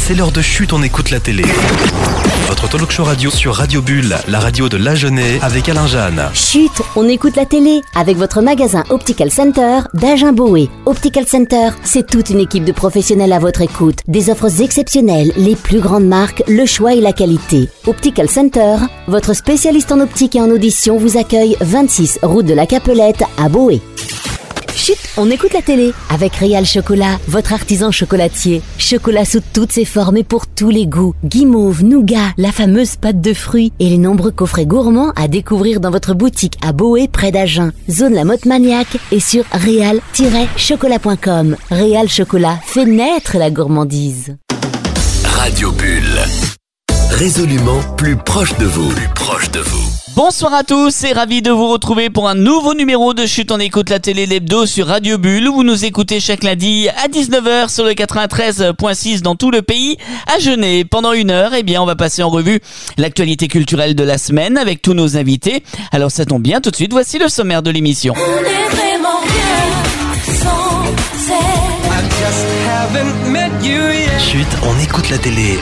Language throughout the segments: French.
c'est l'heure de Chut, on écoute la télé. Votre talk show radio sur Radio Bulle, la radio de l'Agenais avec Alain Jeanne. Chut, on écoute la télé avec votre magasin Optical Center d'Agen-Boé. Optical Center, c'est toute une équipe de professionnels à votre écoute. Des offres exceptionnelles, les plus grandes marques, le choix et la qualité. Optical Center, votre spécialiste en optique et en audition vous accueille 26 route de la Capelette à Boé. Chut, on écoute la télé avec Réal Chocolat, votre artisan chocolatier. Chocolat sous toutes ses formes et pour tous les goûts. Guimauve, nougat, la fameuse pâte de fruits et les nombreux coffrets gourmands à découvrir dans votre boutique à Boé près d'Agen. Zone La Motte Maniaque et sur réal-chocolat.com. Réal Chocolat fait naître la gourmandise. Radio Bulle, résolument plus proche de vous. Bonsoir à tous et ravi de vous retrouver pour un nouveau numéro de Chut, on écoute la télé l'hebdo sur Radio Bulle où vous nous écoutez chaque lundi à 19h sur le 93.6 dans tout le pays à Genève. Pendant une heure, on va passer en revue l'actualité culturelle de la semaine avec tous nos invités. Alors ça tombe bien, tout de suite, voici le sommaire de l'émission. On est vraiment bien sans Chut, on écoute la télé.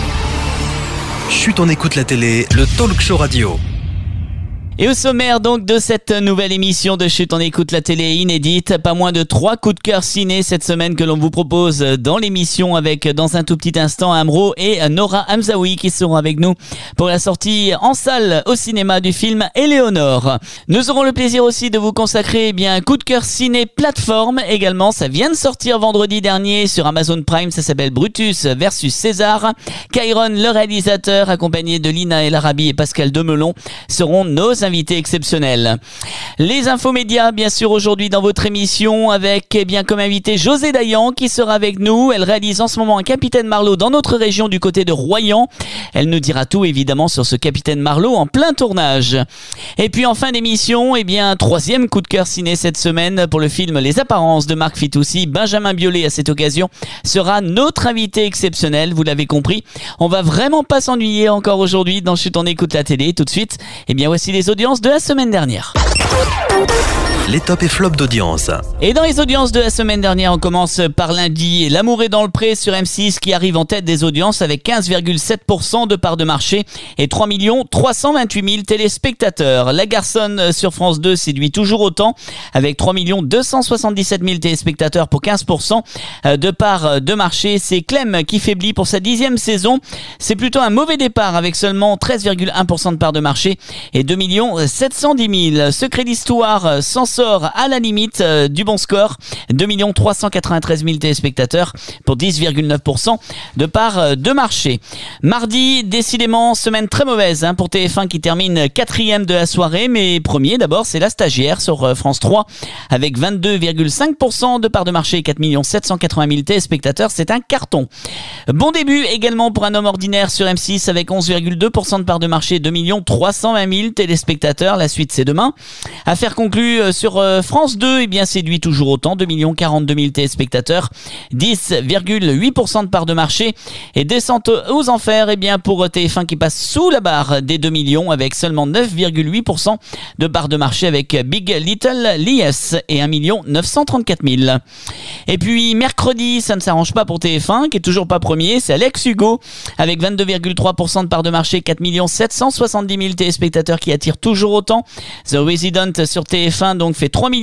Chut, on écoute la télé, le talk show radio. Et au sommaire donc de cette nouvelle émission de Chut, on écoute la télé inédite, pas moins de 3 coups de cœur ciné cette semaine que l'on vous propose dans l'émission avec dans un tout petit instant Amro et Nora Hamzaoui qui seront avec nous pour la sortie en salle au cinéma du film Éléonore. Nous aurons le plaisir aussi de vous consacrer un coup de cœur ciné plateforme également, ça vient de sortir vendredi dernier sur Amazon Prime, ça s'appelle Brutus versus César. Kyron, le réalisateur, accompagné de Lina El Arabi et Pascal Demelon, seront nos invités exceptionnels. Les infos médias, bien sûr, aujourd'hui dans votre émission avec, comme invité José Dayan qui sera avec nous. Elle réalise en ce moment un Capitaine Marlowe dans notre région du côté de Royan. Elle nous dira tout, évidemment, sur ce Capitaine Marlowe en plein tournage. Et puis, en fin d'émission, troisième coup de cœur ciné cette semaine pour le film Les Apparences de Marc Fitoussi. Benjamin Biolay, à cette occasion, sera notre invité exceptionnel, vous l'avez compris. On va vraiment pas s'ennuyer encore aujourd'hui dans Chut, on écoute la télé. Tout de suite, voici les audiences de la semaine dernière. Les tops et flops d'audience. Et dans les audiences de la semaine dernière, on commence par lundi. L'amour est dans le pré sur M6 qui arrive en tête des audiences avec 15,7% de part de marché et 3 328 000 téléspectateurs. La Garçonne sur France 2 séduit toujours autant avec 3 277 000 téléspectateurs pour 15% de part de marché. C'est Clem qui faiblit pour sa 10e saison. C'est plutôt un mauvais départ avec seulement 13,1% de part de marché et 2 710 000. Secret d'Histoire s'en sort à la limite du bon score, 2 393 000 téléspectateurs pour 10,9% de part de marché. Mardi, décidément, semaine très mauvaise pour TF1 qui termine 4e de la soirée, mais premier d'abord, c'est La Stagiaire sur France 3 avec 22,5% de part de marché et 4 780 000 téléspectateurs, c'est un carton. Bon début également pour Un homme ordinaire sur M6 avec 11,2% de part de marché, 2 320 000 téléspectateurs, la suite c'est demain. Affaire conclue sur France 2, séduit toujours autant, 2 042 000 téléspectateurs, 10,8% de part de marché et descente aux enfers pour TF1 qui passe sous la barre des 2 millions avec seulement 9,8% de part de marché avec Big Little Lies et 1 934 000. Et puis mercredi, ça ne s'arrange pas pour TF1 qui est toujours pas premier, c'est Alex Hugo avec 22,3% de part de marché, 4 770 000 téléspectateurs qui attirent toujours autant. The Resident sur TF1 donc fait 3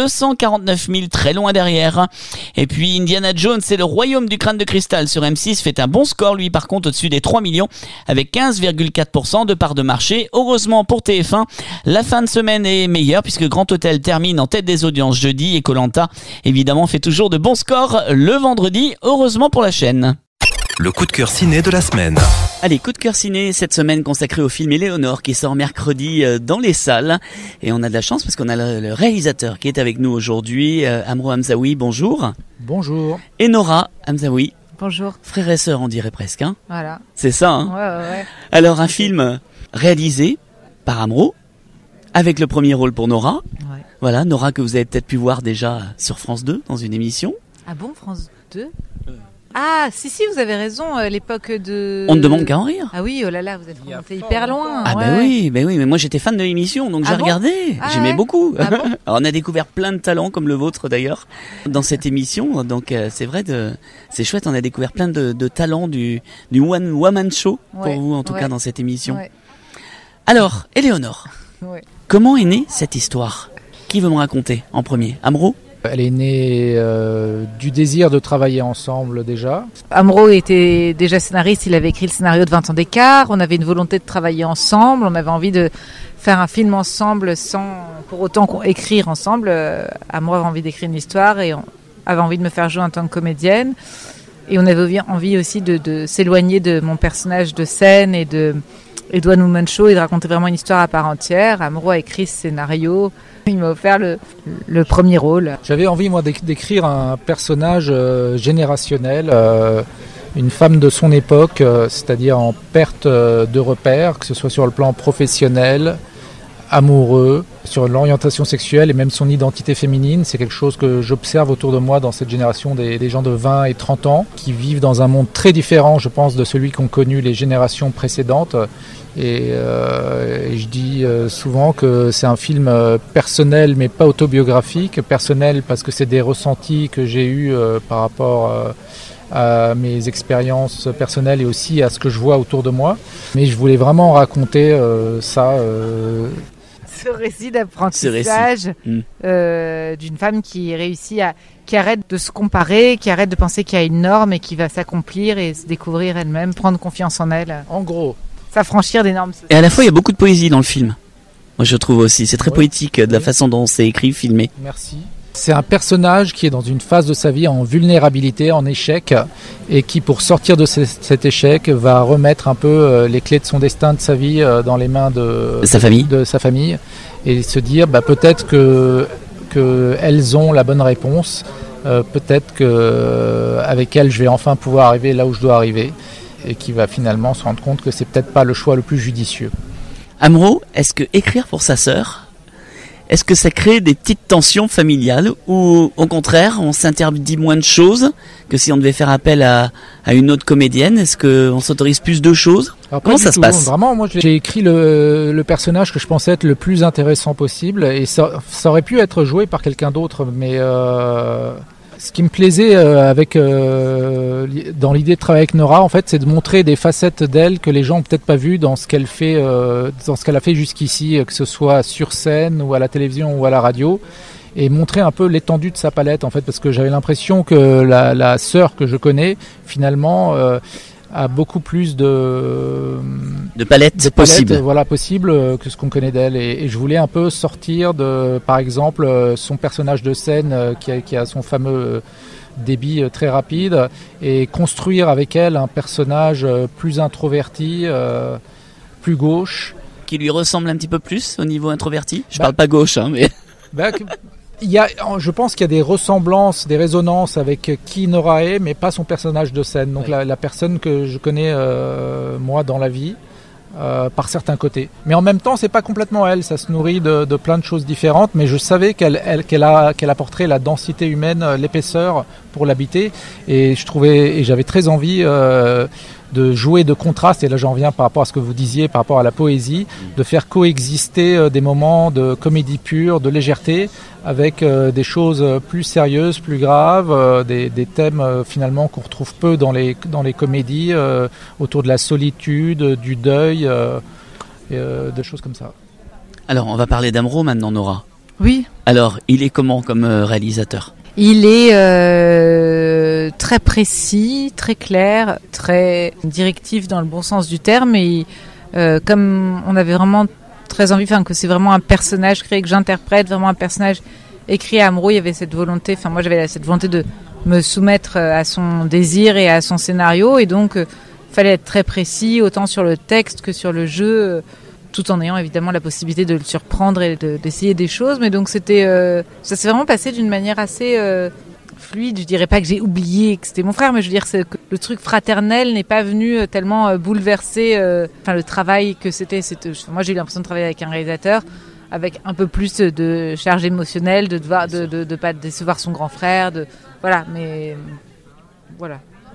249 000, très loin derrière. Et puis Indiana Jones et le Royaume du Crâne de Cristal sur M6 fait un bon score, lui par contre au-dessus des 3 millions avec 15,4% de part de marché. Heureusement pour TF1, la fin de semaine est meilleure puisque Grand Hôtel termine en tête des audiences jeudi et Koh-Lanta évidemment fait toujours de bons scores le vendredi, heureusement pour la chaîne. Le coup de cœur ciné de la semaine. Allez, coup de cœur ciné cette semaine consacré au film Éléonore qui sort mercredi dans les salles. Et on a de la chance parce qu'on a le réalisateur qui est avec nous aujourd'hui, Amro Hamzaoui, bonjour. Bonjour. Et Nora Hamzaoui. Bonjour. Frère et sœur on dirait presque. Voilà. C'est ça Ouais. Alors un film réalisé par Amro, avec le premier rôle pour Nora. Ouais. Voilà, Nora que vous avez peut-être pu voir déjà sur France 2 dans une émission. Ah bon, France 2 ? Ah, si, vous avez raison, l'époque de... On ne demande qu'à en rire. Ah oui, oh là là, vous êtes remonté hyper loin. Ah ouais. bah oui, mais moi j'étais fan de l'émission, donc j'ai regardé, j'aimais beaucoup. Ah bon Alors, on a découvert plein de talents comme le vôtre d'ailleurs dans cette émission, donc c'est vrai, c'est chouette, on a découvert plein de talents du one woman show pour vous en tout cas dans cette émission. Ouais. Alors, Éléonore, comment est née cette histoire ? Qui veut me raconter en premier ? Amro ? Elle est née du désir de travailler ensemble déjà. Amro était déjà scénariste, il avait écrit le scénario de 20 ans d'écart, on avait une volonté de travailler ensemble, on avait envie de faire un film ensemble sans pour autant écrire ensemble. Amro avait envie d'écrire une histoire et on avait envie de me faire jouer en tant que comédienne. Et on avait envie aussi de s'éloigner de mon personnage de scène et de One Woman Show et de raconter vraiment une histoire à part entière. Amro a écrit ce scénario. Il m'a offert le premier rôle. J'avais envie, moi, d'écrire un personnage générationnel, une femme de son époque, c'est-à-dire en perte de repères, que ce soit sur le plan professionnel, amoureux, sur l'orientation sexuelle et même son identité féminine. C'est quelque chose que j'observe autour de moi dans cette génération des gens de 20 et 30 ans qui vivent dans un monde très différent, je pense, de celui qu'ont connu les générations précédentes. Et je dis souvent que c'est un film personnel mais pas autobiographique. Personnel parce que c'est des ressentis que j'ai eus par rapport à mes expériences personnelles et aussi à ce que je vois autour de moi. Mais je voulais vraiment raconter ça. Ce récit d'apprentissage d'une femme qui réussit qui arrête de se comparer, qui arrête de penser qu'il y a une norme et qui va s'accomplir et se découvrir elle-même, prendre confiance en elle. En gros. S'affranchir des normes sociales. Et à la fois, il y a beaucoup de poésie dans le film. Moi, je trouve aussi. C'est très poétique de la façon dont c'est écrit, filmé. Merci. C'est un personnage qui est dans une phase de sa vie en vulnérabilité, en échec, et qui, pour sortir de cet échec, va remettre un peu les clés de son destin, de sa vie, dans les mains de sa famille, et se dire peut-être que elles ont la bonne réponse, peut-être que avec elles, je vais enfin pouvoir arriver là où je dois arriver. Et qui va finalement se rendre compte que c'est peut-être pas le choix le plus judicieux. Amro, est-ce que écrire pour sa sœur, est-ce que ça crée des petites tensions familiales ou au contraire on s'interdit moins de choses que si on devait faire appel à une autre comédienne? Est-ce qu'on s'autorise plus de choses? Comment ça se passe? Vraiment, moi j'ai écrit le personnage que je pensais être le plus intéressant possible et ça aurait pu être joué par quelqu'un d'autre, mais ce qui me plaisait dans l'idée de travailler avec Nora, en fait, c'est de montrer des facettes d'elle que les gens ont peut-être pas vues dans ce qu'elle fait, dans ce qu'elle a fait jusqu'ici, que ce soit sur scène ou à la télévision ou à la radio, et montrer un peu l'étendue de sa palette, en fait, parce que j'avais l'impression que la sœur que je connais, finalement, a beaucoup plus de palettes possibles. Possible que ce qu'on connaît d'elle. Et je voulais un peu sortir de, par exemple, son personnage de scène qui a son fameux débit très rapide et construire avec elle un personnage plus introverti, plus gauche. Qui lui ressemble un petit peu plus au niveau introverti? Je parle pas gauche, mais... Je pense qu'il y a des ressemblances, des résonances avec qui Nora est, mais pas son personnage de scène. Donc la personne que je connais moi dans la vie, par certains côtés. Mais en même temps, c'est pas complètement elle. Ça se nourrit de plein de choses différentes. Mais je savais qu'elle apporterait la densité humaine, l'épaisseur pour l'habiter. Et j'avais très envie de jouer de contraste, et là j'en viens par rapport à ce que vous disiez, par rapport à la poésie, de faire coexister des moments de comédie pure, de légèreté, avec des choses plus sérieuses, plus graves, des thèmes finalement qu'on retrouve peu dans les comédies, autour de la solitude, du deuil, de choses comme ça. Alors on va parler d'Amro maintenant, Nora. Oui. Alors il est comment comme réalisateur? Il est très précis, très clair, très directif dans le bon sens du terme. Et comme on avait vraiment très envie, que c'est vraiment un personnage créé, que j'interprète, vraiment un personnage écrit à Amro, il y avait cette volonté, moi j'avais cette volonté de me soumettre à son désir et à son scénario. Et donc, fallait être très précis, autant sur le texte que sur le jeu, tout en ayant évidemment la possibilité de le surprendre et d'essayer des choses. Mais donc ça s'est vraiment passé d'une manière assez fluide. Je dirais pas que j'ai oublié que c'était mon frère, mais je veux dire que le truc fraternel n'est pas venu tellement bouleverser le travail que c'était. Moi j'ai eu l'impression de travailler avec un réalisateur avec un peu plus de charge émotionnelle, de pas décevoir son grand frère, voilà.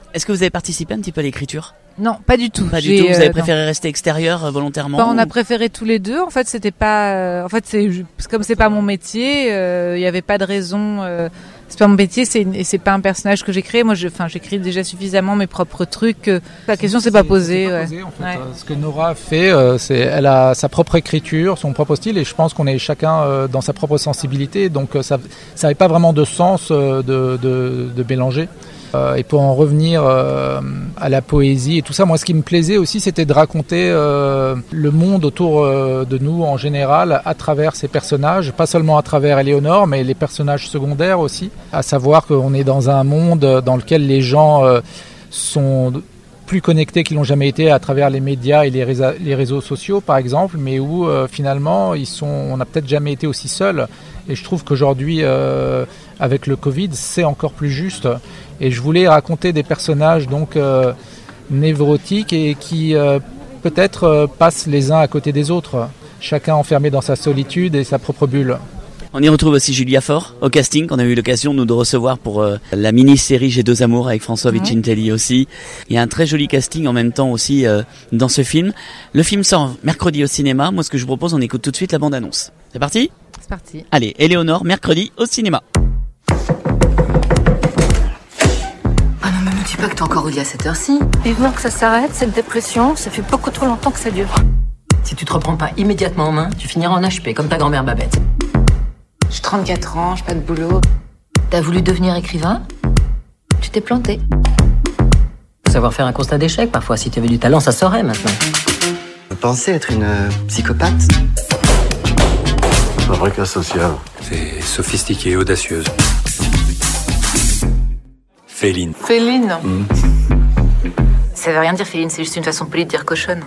Est-ce que vous avez participé un petit peu à l'écriture? Non, pas du tout. Pas du tout. Vous avez préféré rester extérieur volontairement? On a préféré tous les deux. En fait, c'était pas. En fait, comme c'est pas mon métier, il y avait pas de raison. C'est pas mon métier, c'est pas un personnage que j'ai créé. Moi, j'écris déjà suffisamment mes propres trucs. La question s'est pas posée. En fait. Ce que Nora a fait, elle a sa propre écriture, son propre style, et je pense qu'on est chacun dans sa propre sensibilité. Donc, ça n'avait pas vraiment de sens de mélanger. Et pour en revenir à la poésie et tout ça, moi ce qui me plaisait aussi c'était de raconter le monde autour de nous en général à travers ces personnages, pas seulement à travers Éléonore mais les personnages secondaires aussi, à savoir qu'on est dans un monde dans lequel les gens sont plus connectés qu'ils n'ont jamais été à travers les médias et les réseaux sociaux par exemple, mais où finalement on n'a peut-être jamais été aussi seuls. Et je trouve qu'aujourd'hui, avec le Covid, c'est encore plus juste. Et je voulais raconter des personnages donc névrotiques et qui peut-être passent les uns à côté des autres, chacun enfermé dans sa solitude et sa propre bulle. On y retrouve aussi Julia Faure au casting qu'on a eu l'occasion nous de recevoir pour la mini-série J'ai deux amours avec François Vicintelli aussi. Il y a un très joli casting en même temps aussi dans ce film. Le film sort mercredi au cinéma. Moi ce que je vous propose, on écoute tout de suite la bande-annonce. C'est parti ? C'est parti. Allez, Éléonore, mercredi au cinéma. Ah non, mais me dis pas que t'es encore au lit à cette heure-ci. Vivement que ça s'arrête, cette dépression, ça fait beaucoup trop longtemps que ça dure. Si tu te reprends pas immédiatement en main, tu finiras en HP, comme ta grand-mère Babette. J'ai 34 ans, j'ai pas de boulot. T'as voulu devenir écrivain? Tu t'es planté. Faut savoir faire un constat d'échec, parfois. Si t'avais du talent, ça saurait maintenant. Vous pensez être une psychopathe? Un vrai cas social. C'est sophistiqué et audacieuse. Féline. Féline Ça veut rien dire, Féline, c'est juste une façon polie de dire cochonne.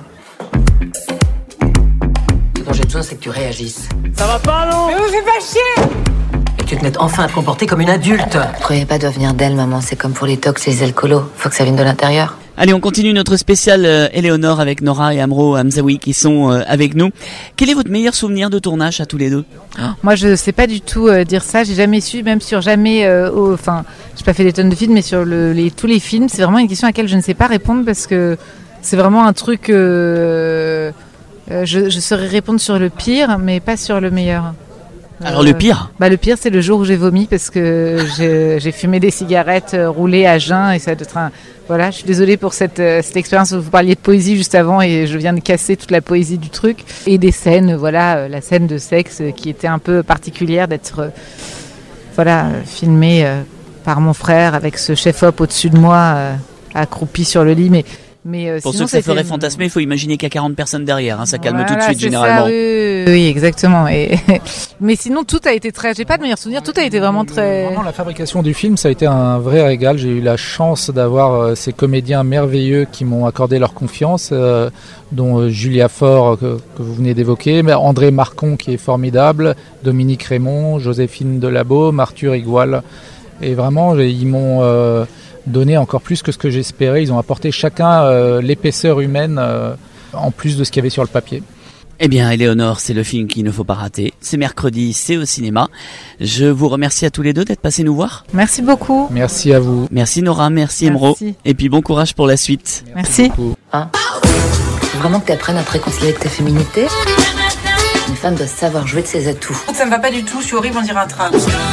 Ce dont j'ai besoin, c'est que tu réagisses. Ça va pas, non? Mais vous faites pas chier! Et que tu te mettes enfin à te comporter comme une adulte. Vous croyez pas doit venir d'elle, maman, c'est comme pour les tox et les alcoolos. Faut que ça vienne de l'intérieur. Allez, on continue notre spécial Éléonore avec Nora et Amro Hamzaoui qui sont avec nous. Quel est votre meilleur souvenir de tournage à tous les deux? Moi, je sais pas du tout dire ça. J'ai jamais su, même sur jamais. Enfin, j'ai pas fait des tonnes de films, mais sur tous les films, c'est vraiment une question à laquelle je ne sais pas répondre parce que c'est vraiment un truc. Je saurais répondre sur le pire, mais pas sur le meilleur. Alors le pire? Le pire, c'est le jour où j'ai vomi parce que j'ai fumé des cigarettes roulées à jeun et ça doit être Voilà, je suis désolée pour cette expérience. Vous parliez de poésie juste avant et je viens de casser toute la poésie du truc. Et des scènes, la scène de sexe qui était un peu particulière d'être filmée par mon frère avec ce chef-op au-dessus de moi accroupi sur le lit. Mais pour sinon, ceux que ça ferait fantasmer, il faut imaginer qu'il y a 40 personnes derrière. Ça calme tout de suite, c'est généralement. Ça, oui, exactement. Mais sinon, tout a été très... J'ai pas de meilleur souvenir. Tout a été vraiment très... Vraiment, la fabrication du film, ça a été un vrai régal. J'ai eu la chance d'avoir ces comédiens merveilleux qui m'ont accordé leur confiance, dont Julia Faure, que vous venez d'évoquer, mais André Marcon, qui est formidable, Dominique Raymond, Joséphine Delabaume, Arthur Igual. Et vraiment, ils m'ont... donné encore plus que ce que j'espérais. Ils ont apporté chacun l'épaisseur humaine en plus de ce qu'il y avait sur le papier. Eh bien, Éléonore, c'est le film qu'il ne faut pas rater. C'est mercredi, c'est au cinéma. Je vous remercie à tous les deux d'être passés nous voir. Merci beaucoup. Merci à vous. Merci Nora, merci Emro. Et puis bon courage pour la suite. Merci. Faut vraiment que tu apprennes à te réconcilier avec ta féminité. Une femme doit savoir jouer de ses atouts. Ça me va pas du tout, je suis horrible, on dirait un train.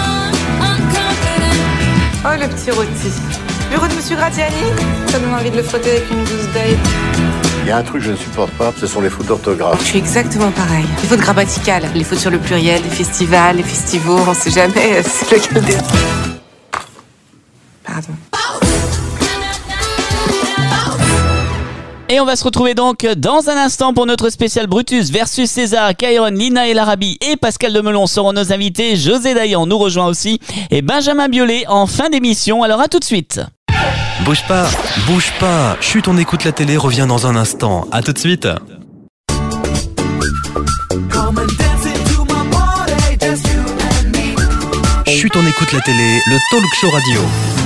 Oh, le petit rôti. Bureau de Monsieur Gratiani. Ça donne envie de le frotter avec une gousse d'ail. Il y a un truc que je ne supporte pas, ce sont les fautes d'orthographe. Je suis exactement pareil. Les fautes grammaticales, les fautes sur le pluriel, les festivals, les festivals, on sait jamais c'est lequel des... Pardon. Et on va se retrouver donc dans un instant pour notre spécial Brutus versus César. Kairon, Lina El Arabi et Pascal Demelon seront nos invités. José Dayan nous rejoint aussi et Benjamin Biolay en fin d'émission. Alors à tout de suite. Bouge pas, bouge pas. Chut, on écoute la télé, revient dans un instant. À tout de suite. Chut, on écoute la télé, le talk show radio.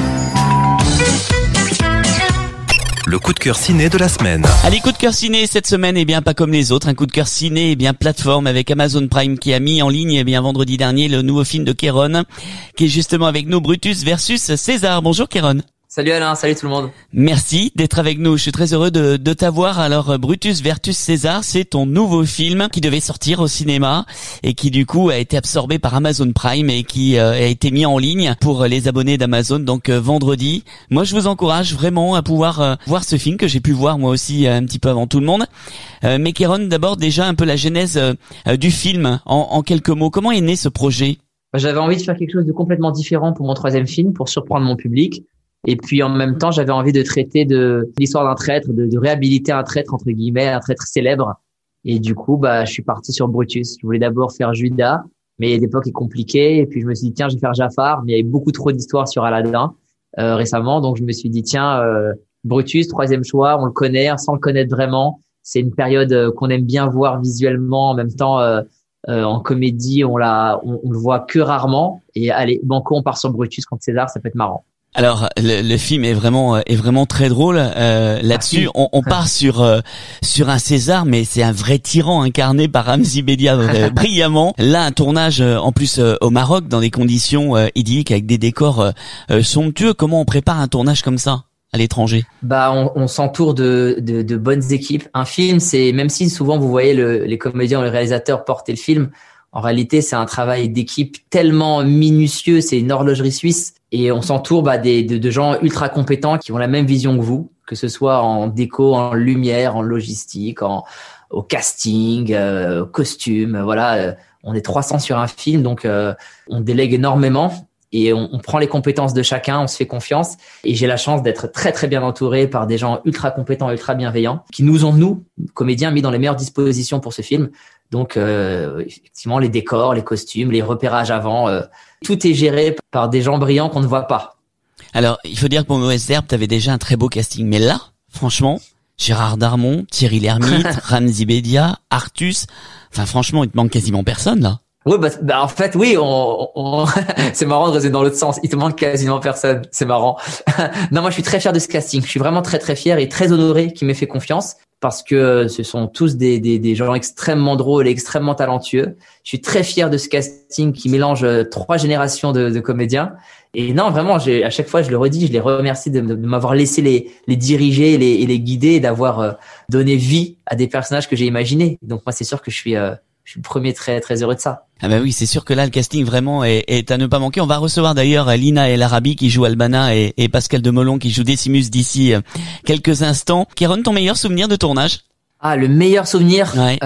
Le coup de cœur ciné de la semaine. Allez, coup de cœur ciné cette semaine, pas comme les autres. Un coup de cœur ciné, plateforme avec Amazon Prime qui a mis en ligne, vendredi dernier, le nouveau film de Kairon, qui est justement avec nous, Brutus versus César. Bonjour Kairon. Salut Alain, salut tout le monde. Merci d'être avec nous. Je suis très heureux de t'avoir. Alors, Brutus versus César, c'est ton nouveau film qui devait sortir au cinéma et qui du coup a été absorbé par Amazon Prime et qui a été mis en ligne pour les abonnés d'Amazon. Donc vendredi. Moi, je vous encourage vraiment à pouvoir voir ce film que j'ai pu voir moi aussi un petit peu avant tout le monde. Mais Kéron, d'abord déjà un peu la genèse du film en quelques mots. Comment est né ce projet? J'avais envie de faire quelque chose de complètement différent pour mon troisième film, pour surprendre mon public. Et puis en même temps, j'avais envie de traiter de l'histoire d'un traître, de réhabiliter un traître entre guillemets, un traître célèbre. Et du coup, je suis parti sur Brutus. Je voulais d'abord faire Judas, mais l'époque est compliquée. Et puis je me suis dit tiens, je vais faire Jafar, mais il y avait beaucoup trop d'histoires sur Aladdin récemment, donc je me suis dit tiens, Brutus, troisième choix, on le connaît sans le connaître vraiment. C'est une période qu'on aime bien voir visuellement, en même temps en comédie, on le voit que rarement. Et allez, banco, on part sur Brutus contre César, ça peut être marrant. Alors le film est vraiment très drôle là-dessus. On part sur un César, mais c'est un vrai tyran incarné par Ramzy Bedia brillamment. Là, un tournage en plus au Maroc dans des conditions idylliques avec des décors somptueux. Comment on prépare un tournage comme ça à l'étranger? On s'entoure de bonnes équipes. Un film, c'est même si souvent vous voyez les comédiens ou les réalisateurs porter le film. En réalité, c'est un travail d'équipe tellement minutieux, c'est une horlogerie suisse. Et on s'entoure de gens ultra compétents qui ont la même vision que vous, que ce soit en déco, en lumière, en logistique, au casting, au costume. Voilà, on est 300 sur un film, donc on délègue énormément. Et on prend les compétences de chacun, on se fait confiance. Et j'ai la chance d'être très très bien entouré par des gens ultra compétents, ultra bienveillants, qui nous ont, nous, comédiens, mis dans les meilleures dispositions pour ce film. Donc effectivement, les décors, les costumes, les repérages avant, tout est géré par des gens brillants qu'on ne voit pas. Alors, il faut dire que pour Mauvaise Herbe, tu avais déjà un très beau casting. Mais là, franchement, Gérard Darmon, Thierry Lhermitte, Ramzy Bedia, Artus, enfin franchement, il te manque quasiment personne là. Oui, en fait, oui, c'est marrant de raisonner dans l'autre sens. Il te manque quasiment personne. C'est marrant. Non, moi, je suis très fier de ce casting. Je suis vraiment très, très fier et très honoré qu'il m'ait fait confiance parce que ce sont tous des gens extrêmement drôles et extrêmement talentueux. Je suis très fier de ce casting qui mélange 3 générations de comédiens. Et non, vraiment, à chaque fois, je le redis, je les remercie de m'avoir laissé les diriger et les guider et d'avoir donné vie à des personnages que j'ai imaginés. Donc, moi, c'est sûr que je suis le premier très très heureux de ça. Ah bah oui, c'est sûr que là le casting vraiment est à ne pas manquer. On va recevoir d'ailleurs Lina El Arabi qui joue Albana et Pascal Demolon qui joue Décimus d'ici quelques instants. Kéron, ton meilleur souvenir de tournage? Ah, le meilleur souvenir, ouais.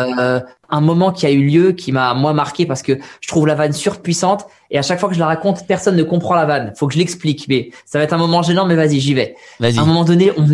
Un moment qui a eu lieu, qui m'a moi marqué parce que je trouve la vanne surpuissante et à chaque fois que je la raconte, personne ne comprend la vanne. Faut que je l'explique, mais ça va être un moment gênant, mais vas-y, j'y vais. Vas-y. À un moment donné, il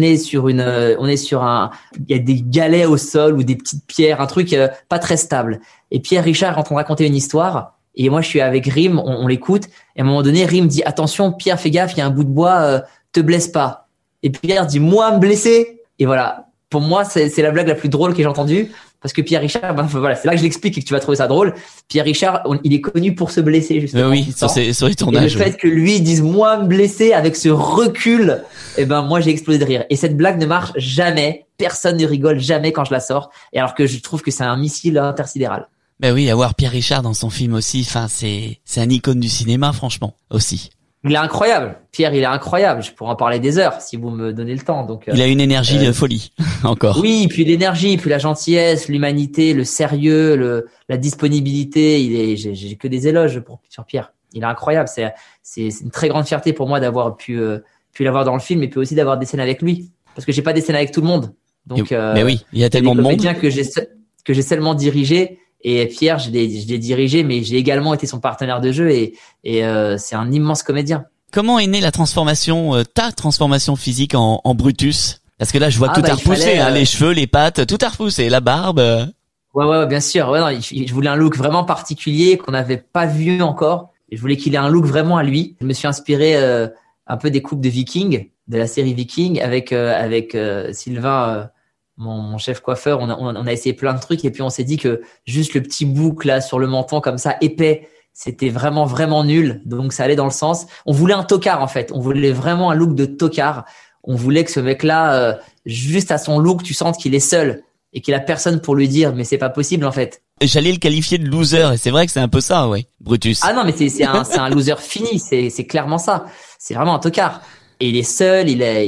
y a des galets au sol ou des petites pierres, un truc pas très stable. Et Pierre Richard est en train de raconter une histoire et moi je suis avec Rim, on l'écoute et à un moment donné, Rim dit attention, Pierre, fais gaffe, il y a un bout de bois, te blesse pas. Et Pierre dit moi me blesser. Et voilà. Pour moi, c'est la blague la plus drôle que j'ai entendue parce que Pierre Richard, voilà, c'est là que je l'explique et que tu vas trouver ça drôle. Pierre Richard, il est connu pour se blesser justement. Oui, sur les tournages. Et le fait que lui dise moi me blesser avec ce recul, moi j'ai explosé de rire. Et cette blague ne marche jamais, personne ne rigole jamais quand je la sors. Et alors que je trouve que c'est un missile intersidéral. Ben oui, avoir Pierre Richard dans son film aussi, enfin c'est un icône du cinéma franchement aussi. Il est incroyable. Pierre, il est incroyable. Je pourrais en parler des heures si vous me donnez le temps. Donc, il a une énergie de folie, encore. Oui, puis l'énergie, puis la gentillesse, l'humanité, le sérieux, la disponibilité. J'ai que des éloges sur Pierre. Il est incroyable. C'est une très grande fierté pour moi d'avoir pu l'avoir dans le film et puis aussi d'avoir des scènes avec lui. Parce que j'ai pas des scènes avec tout le monde. Donc, mais oui, il y a tellement de monde. Que j'ai seulement dirigé. Et Pierre, je l'ai dirigé, mais j'ai également été son partenaire de jeu et c'est un immense comédien. Comment est née la transformation, ta transformation physique en Brutus? Parce que là, je vois que tout a repoussé, les cheveux, les pattes, tout a repoussé, la barbe. Ouais, bien sûr. Ouais, non, je voulais un look vraiment particulier qu'on n'avait pas vu encore. Et je voulais qu'il ait un look vraiment à lui. Je me suis inspiré un peu des coupes de Viking, de la série Viking, avec Sylvain. Mon chef coiffeur, on a essayé plein de trucs et puis on s'est dit que juste le petit boucle là sur le menton comme ça épais, c'était vraiment vraiment nul. Donc ça allait dans le sens. On voulait un tocard en fait. On voulait vraiment un look de tocard. On voulait que ce mec-là, juste à son look, tu sentes qu'il est seul et qu'il a personne pour lui dire mais c'est pas possible en fait. J'allais le qualifier de loser et c'est vrai que c'est un peu ça, ouais, Brutus. Ah non mais c'est un loser fini. C'est clairement ça. C'est vraiment un tocard. Et il est seul, il est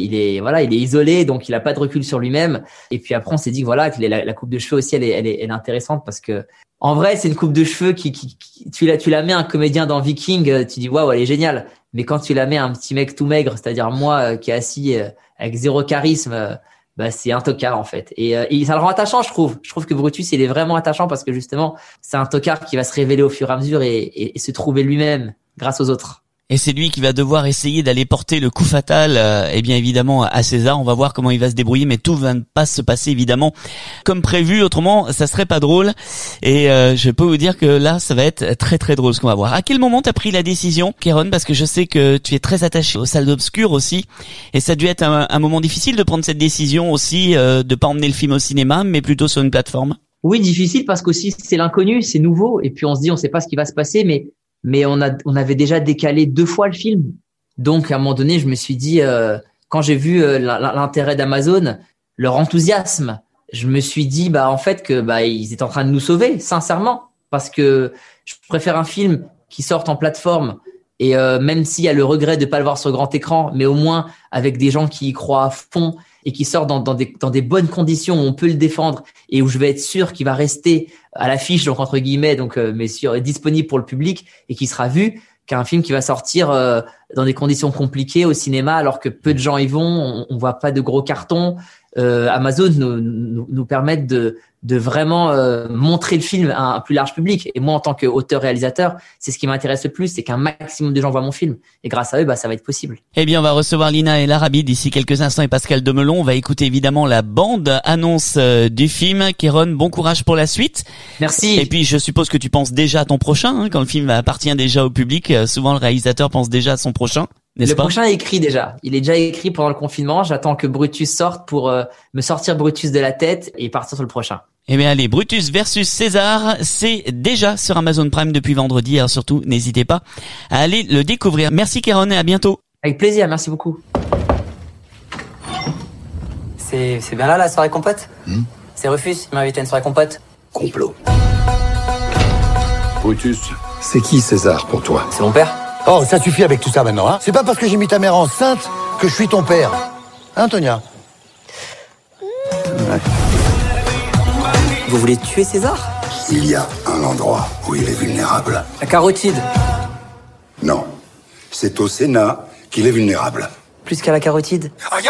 isolé, donc il a pas de recul sur lui-même. Et puis après, on s'est dit que voilà, que la coupe de cheveux aussi, elle est intéressante parce que, en vrai, c'est une coupe de cheveux tu la mets à un comédien dans Viking, tu dis waouh, elle est géniale. Mais quand tu la mets à un petit mec tout maigre, c'est-à-dire moi, qui est assis avec zéro charisme, c'est un tocard en fait. Et ça le rend attachant, je trouve. Je trouve que Brutus, il est vraiment attachant parce que justement, c'est un tocard qui va se révéler au fur et à mesure et se trouver lui-même grâce aux autres. Et c'est lui qui va devoir essayer d'aller porter le coup fatal, bien évidemment, à César. On va voir comment il va se débrouiller, mais tout va pas se passer évidemment comme prévu. Autrement, ça serait pas drôle. Et je peux vous dire que là, ça va être très très drôle ce qu'on va voir. À quel moment t'as pris la décision, Kéron? Parce que je sais que tu es très attaché aux salles d'obscur aussi, et ça a dû être un moment difficile de prendre cette décision aussi, de pas emmener le film au cinéma, mais plutôt sur une plateforme. Oui, difficile parce qu'aussi c'est l'inconnu, c'est nouveau, et puis on se dit on sait pas ce qui va se passer, mais on avait déjà décalé 2 fois le film. Donc, à un moment donné, je me suis dit, quand j'ai vu l'intérêt d'Amazon, leur enthousiasme, je me suis dit, en fait, que ils étaient en train de nous sauver, sincèrement, parce que je préfère un film qui sorte en plateforme et même s'il y a le regret de pas le voir sur grand écran, mais au moins avec des gens qui y croient à fond et qui sortent dans des bonnes conditions où on peut le défendre et où je vais être sûr qu'il va rester à l'affiche, donc entre guillemets, mais disponible pour le public et qui sera vu, qu'un film qui va sortir dans des conditions compliquées au cinéma alors que peu de gens y vont, on voit pas de gros cartons. Amazon nous permettent de vraiment montrer le film à un plus large public. Et moi, en tant qu'auteur-réalisateur, c'est ce qui m'intéresse le plus, c'est qu'un maximum de gens voient mon film. Et grâce à eux, ça va être possible. Eh bien, on va recevoir Lina El Arabi d'ici quelques instants et Pascal Demelon. On va écouter évidemment la bande-annonce du film. Kéron, bon courage pour la suite. Merci. Et puis, je suppose que tu penses déjà à ton prochain, quand le film appartient déjà au public. Souvent, le réalisateur pense déjà à son prochain. Le prochain est écrit déjà. Il est déjà écrit pendant le confinement. J'attends que Brutus sorte pour me sortir Brutus de la tête et partir sur le prochain. Eh bien allez, Brutus versus César, c'est déjà sur Amazon Prime depuis vendredi. Alors surtout, n'hésitez pas à aller le découvrir. Merci Kéron et à bientôt. Avec plaisir, merci beaucoup. C'est bien là la soirée compote C'est Rufus, il m'a invité à une soirée compote. Complot. Brutus, c'est qui César pour toi? C'est mon père. Oh, ça suffit avec tout ça maintenant, hein. C'est pas parce que j'ai mis ta mère enceinte que je suis ton père. Hein, Tonia? Ouais. Vous voulez tuer César? Il y a un endroit où il est vulnérable. La carotide. Non. C'est au Sénat qu'il est vulnérable. Plus qu'à la carotide.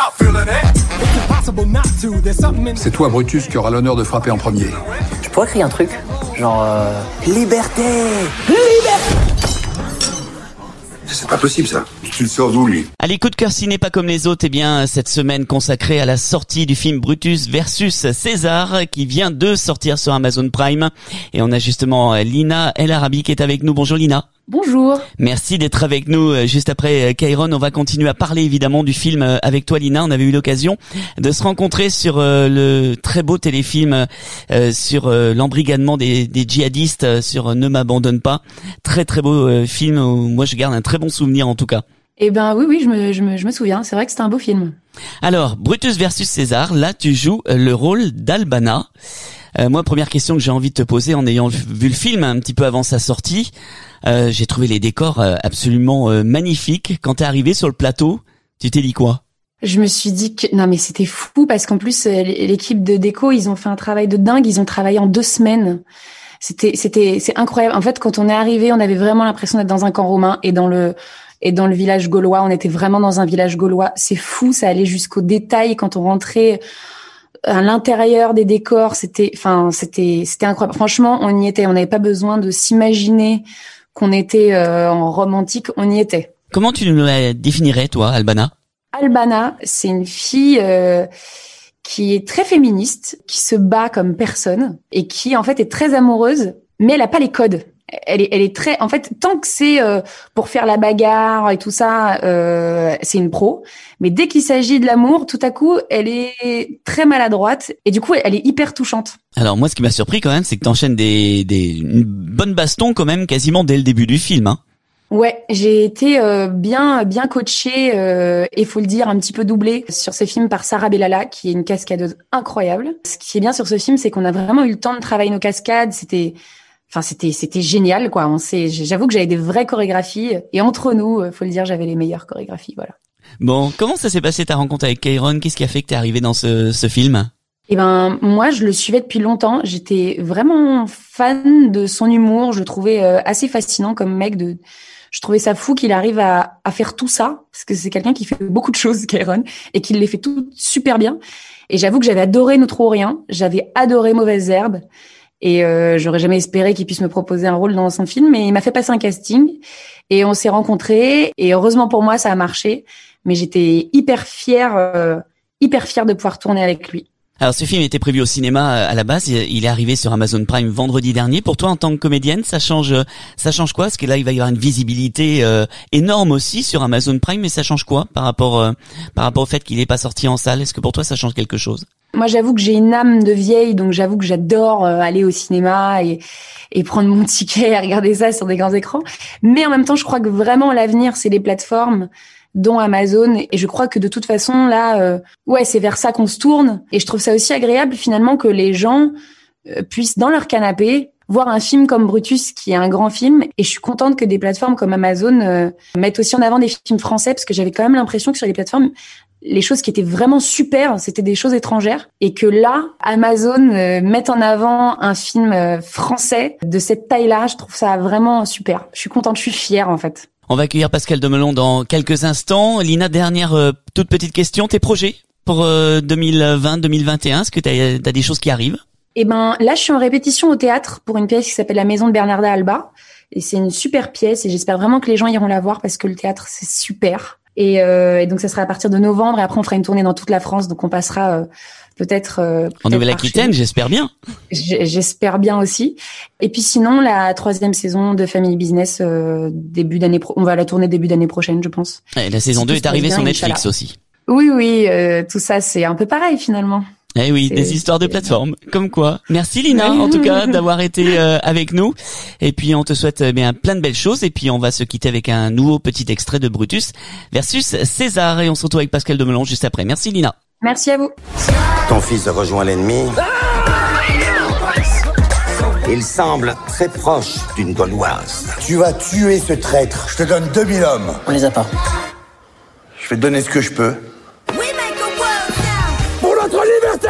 C'est toi, Brutus, qui aura l'honneur de frapper en premier. Je pourrais crier un truc, genre liberté! Liberté! C'est pas possible, ça. Tu le sors d'où, lui? Allez, coup de cœur ciné pas comme les autres, cette semaine consacrée à la sortie du film Brutus versus César, qui vient de sortir sur Amazon Prime. Et on a justement Lina El Arabi qui est avec nous. Bonjour Lina. Bonjour. Merci d'être avec nous. Juste après Kéron, on va continuer à parler évidemment du film avec toi Lina. On avait eu l'occasion de se rencontrer sur le très beau téléfilm sur l'embrigadement des djihadistes sur Ne m'abandonne pas. Très très beau film où moi je garde un très bon souvenir en tout cas. Eh ben oui, je me souviens. C'est vrai que c'était un beau film. Alors, Brutus versus César, là tu joues le rôle d'Albana. Moi, première question que j'ai envie de te poser en ayant vu le film un petit peu avant sa sortie, j'ai trouvé les décors absolument magnifiques. Quand t'es arrivé sur le plateau, tu t'es dit quoi? Je me suis dit que non mais c'était fou parce qu'en plus l'équipe de déco, ils ont fait un travail de dingue. Ils ont travaillé en 2 semaines. C'est incroyable. En fait, quand on est arrivé, on avait vraiment l'impression d'être dans un camp romain et dans le village gaulois. On était vraiment dans un village gaulois. C'est fou, ça allait jusqu'au détail quand on rentrait à l'intérieur des décors. C'était incroyable. Franchement, on y était. On n'avait pas besoin de s'imaginer qu'on était en romantique. On y était. Comment tu nous la définirais, toi, Albana? Albana, c'est une fille qui est très féministe, qui se bat comme personne et qui, en fait, est très amoureuse, mais elle a pas les codes. Elle est très, en fait, tant que c'est pour faire la bagarre et tout ça, c'est une pro. Mais dès qu'il s'agit de l'amour, tout à coup, elle est très maladroite et du coup, elle est hyper touchante. Alors moi, ce qui m'a surpris quand même, c'est que t'enchaînes une bonne baston quand même, quasiment dès le début du film, hein. Ouais, j'ai été bien coachée et faut le dire un petit peu doublée sur ce film par Sarah Bellala qui est une cascadeuse incroyable. Ce qui est bien sur ce film, c'est qu'on a vraiment eu le temps de travailler nos cascades. C'était génial quoi. J'avoue que j'avais des vraies chorégraphies et entre nous, faut le dire, j'avais les meilleures chorégraphies, voilà. Bon, comment ça s'est passé ta rencontre avec Kairon? Qu'est-ce qui a fait que t'es arrivé dans ce film? Eh ben, moi, je le suivais depuis longtemps. J'étais vraiment fan de son humour. Je le trouvais assez fascinant comme mec. Je trouvais ça fou qu'il arrive à faire tout ça, parce que c'est quelqu'un qui fait beaucoup de choses, Kairon, et qu'il les fait tout super bien. Et j'avoue que j'avais adoré Nous Trop Rien. J'avais adoré Mauvaises Herbes. Et j'aurais jamais espéré qu'il puisse me proposer un rôle dans son film, mais il m'a fait passer un casting. Et on s'est rencontrés. Et heureusement pour moi, ça a marché. Mais j'étais hyper fière de pouvoir tourner avec lui. Alors ce film était prévu au cinéma à la base, il est arrivé sur Amazon Prime vendredi dernier. Pour toi en tant que comédienne, ça change quoi? Parce que là il va y avoir une visibilité énorme aussi sur Amazon Prime, mais ça change quoi par rapport au fait qu'il n'est pas sorti en salle? Est-ce que pour toi ça change quelque chose? Moi j'avoue que j'ai une âme de vieille, donc j'avoue que j'adore aller au cinéma et prendre mon ticket et regarder ça sur des grands écrans. Mais en même temps je crois que vraiment l'avenir c'est les plateformes, dont Amazon, et je crois que de toute façon là c'est vers ça qu'on se tourne, et je trouve ça aussi agréable finalement que les gens puissent dans leur canapé voir un film comme Brutus qui est un grand film, et je suis contente que des plateformes comme Amazon mettent aussi en avant des films français, parce que j'avais quand même l'impression que sur les plateformes les choses qui étaient vraiment super, c'était des choses étrangères, et que là Amazon mette en avant un film français de cette taille-là, je trouve ça vraiment super. Je suis contente, je suis fière en fait. On va accueillir Pascal Demelon dans quelques instants. Lina, dernière toute petite question. Tes projets pour 2020-2021, est-ce que t'as des choses qui arrivent? Eh ben, là, je suis en répétition au théâtre pour une pièce qui s'appelle La Maison de Bernarda Alba. Et c'est une super pièce, et j'espère vraiment que les gens iront la voir, parce que le théâtre, c'est super. Et donc, ça sera à partir de novembre, et après, on fera une tournée dans toute la France. Donc, on passera peut-être en Nouvelle-Aquitaine, j'espère bien. J'espère bien aussi. Et puis sinon, la 3e saison de Family Business, on va la tourner début d'année prochaine, je pense. Et la saison 2 est arrivée sur Netflix aussi. Oui, tout ça, c'est un peu pareil finalement. Eh oui, des histoires de plateforme, comme quoi. Merci Lina, en tout cas, d'avoir été avec nous. Et puis, on te souhaite plein de belles choses. Et puis, on va se quitter avec un nouveau petit extrait de Brutus versus César. Et on se retrouve avec Pascal Demelon juste après. Merci Lina. Merci à vous. Ton fils a rejoint l'ennemi. Il semble très proche d'une Gauloise. Tu vas tuer ce traître. Je te donne 2000 hommes. On les a pas. Je vais te donner ce que je peux. Pour notre liberté!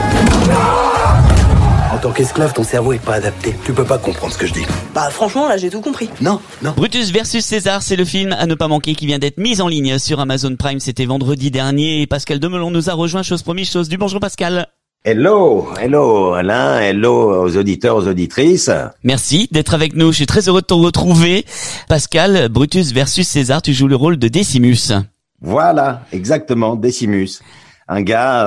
En tant qu'esclave, ton cerveau est pas adapté. Tu peux pas comprendre ce que je dis. Bah franchement, là, j'ai tout compris. Non. Brutus versus César, c'est le film à ne pas manquer qui vient d'être mis en ligne sur Amazon Prime. C'était vendredi dernier et Pascal Demelon nous a rejoint. Chose promise, chose due. Bonjour Pascal. Hello Alain, hello aux auditeurs, aux auditrices. Merci d'être avec nous, je suis très heureux de te retrouver. Pascal, Brutus versus César, tu joues le rôle de Décimus. Voilà, exactement, Décimus. Un gars,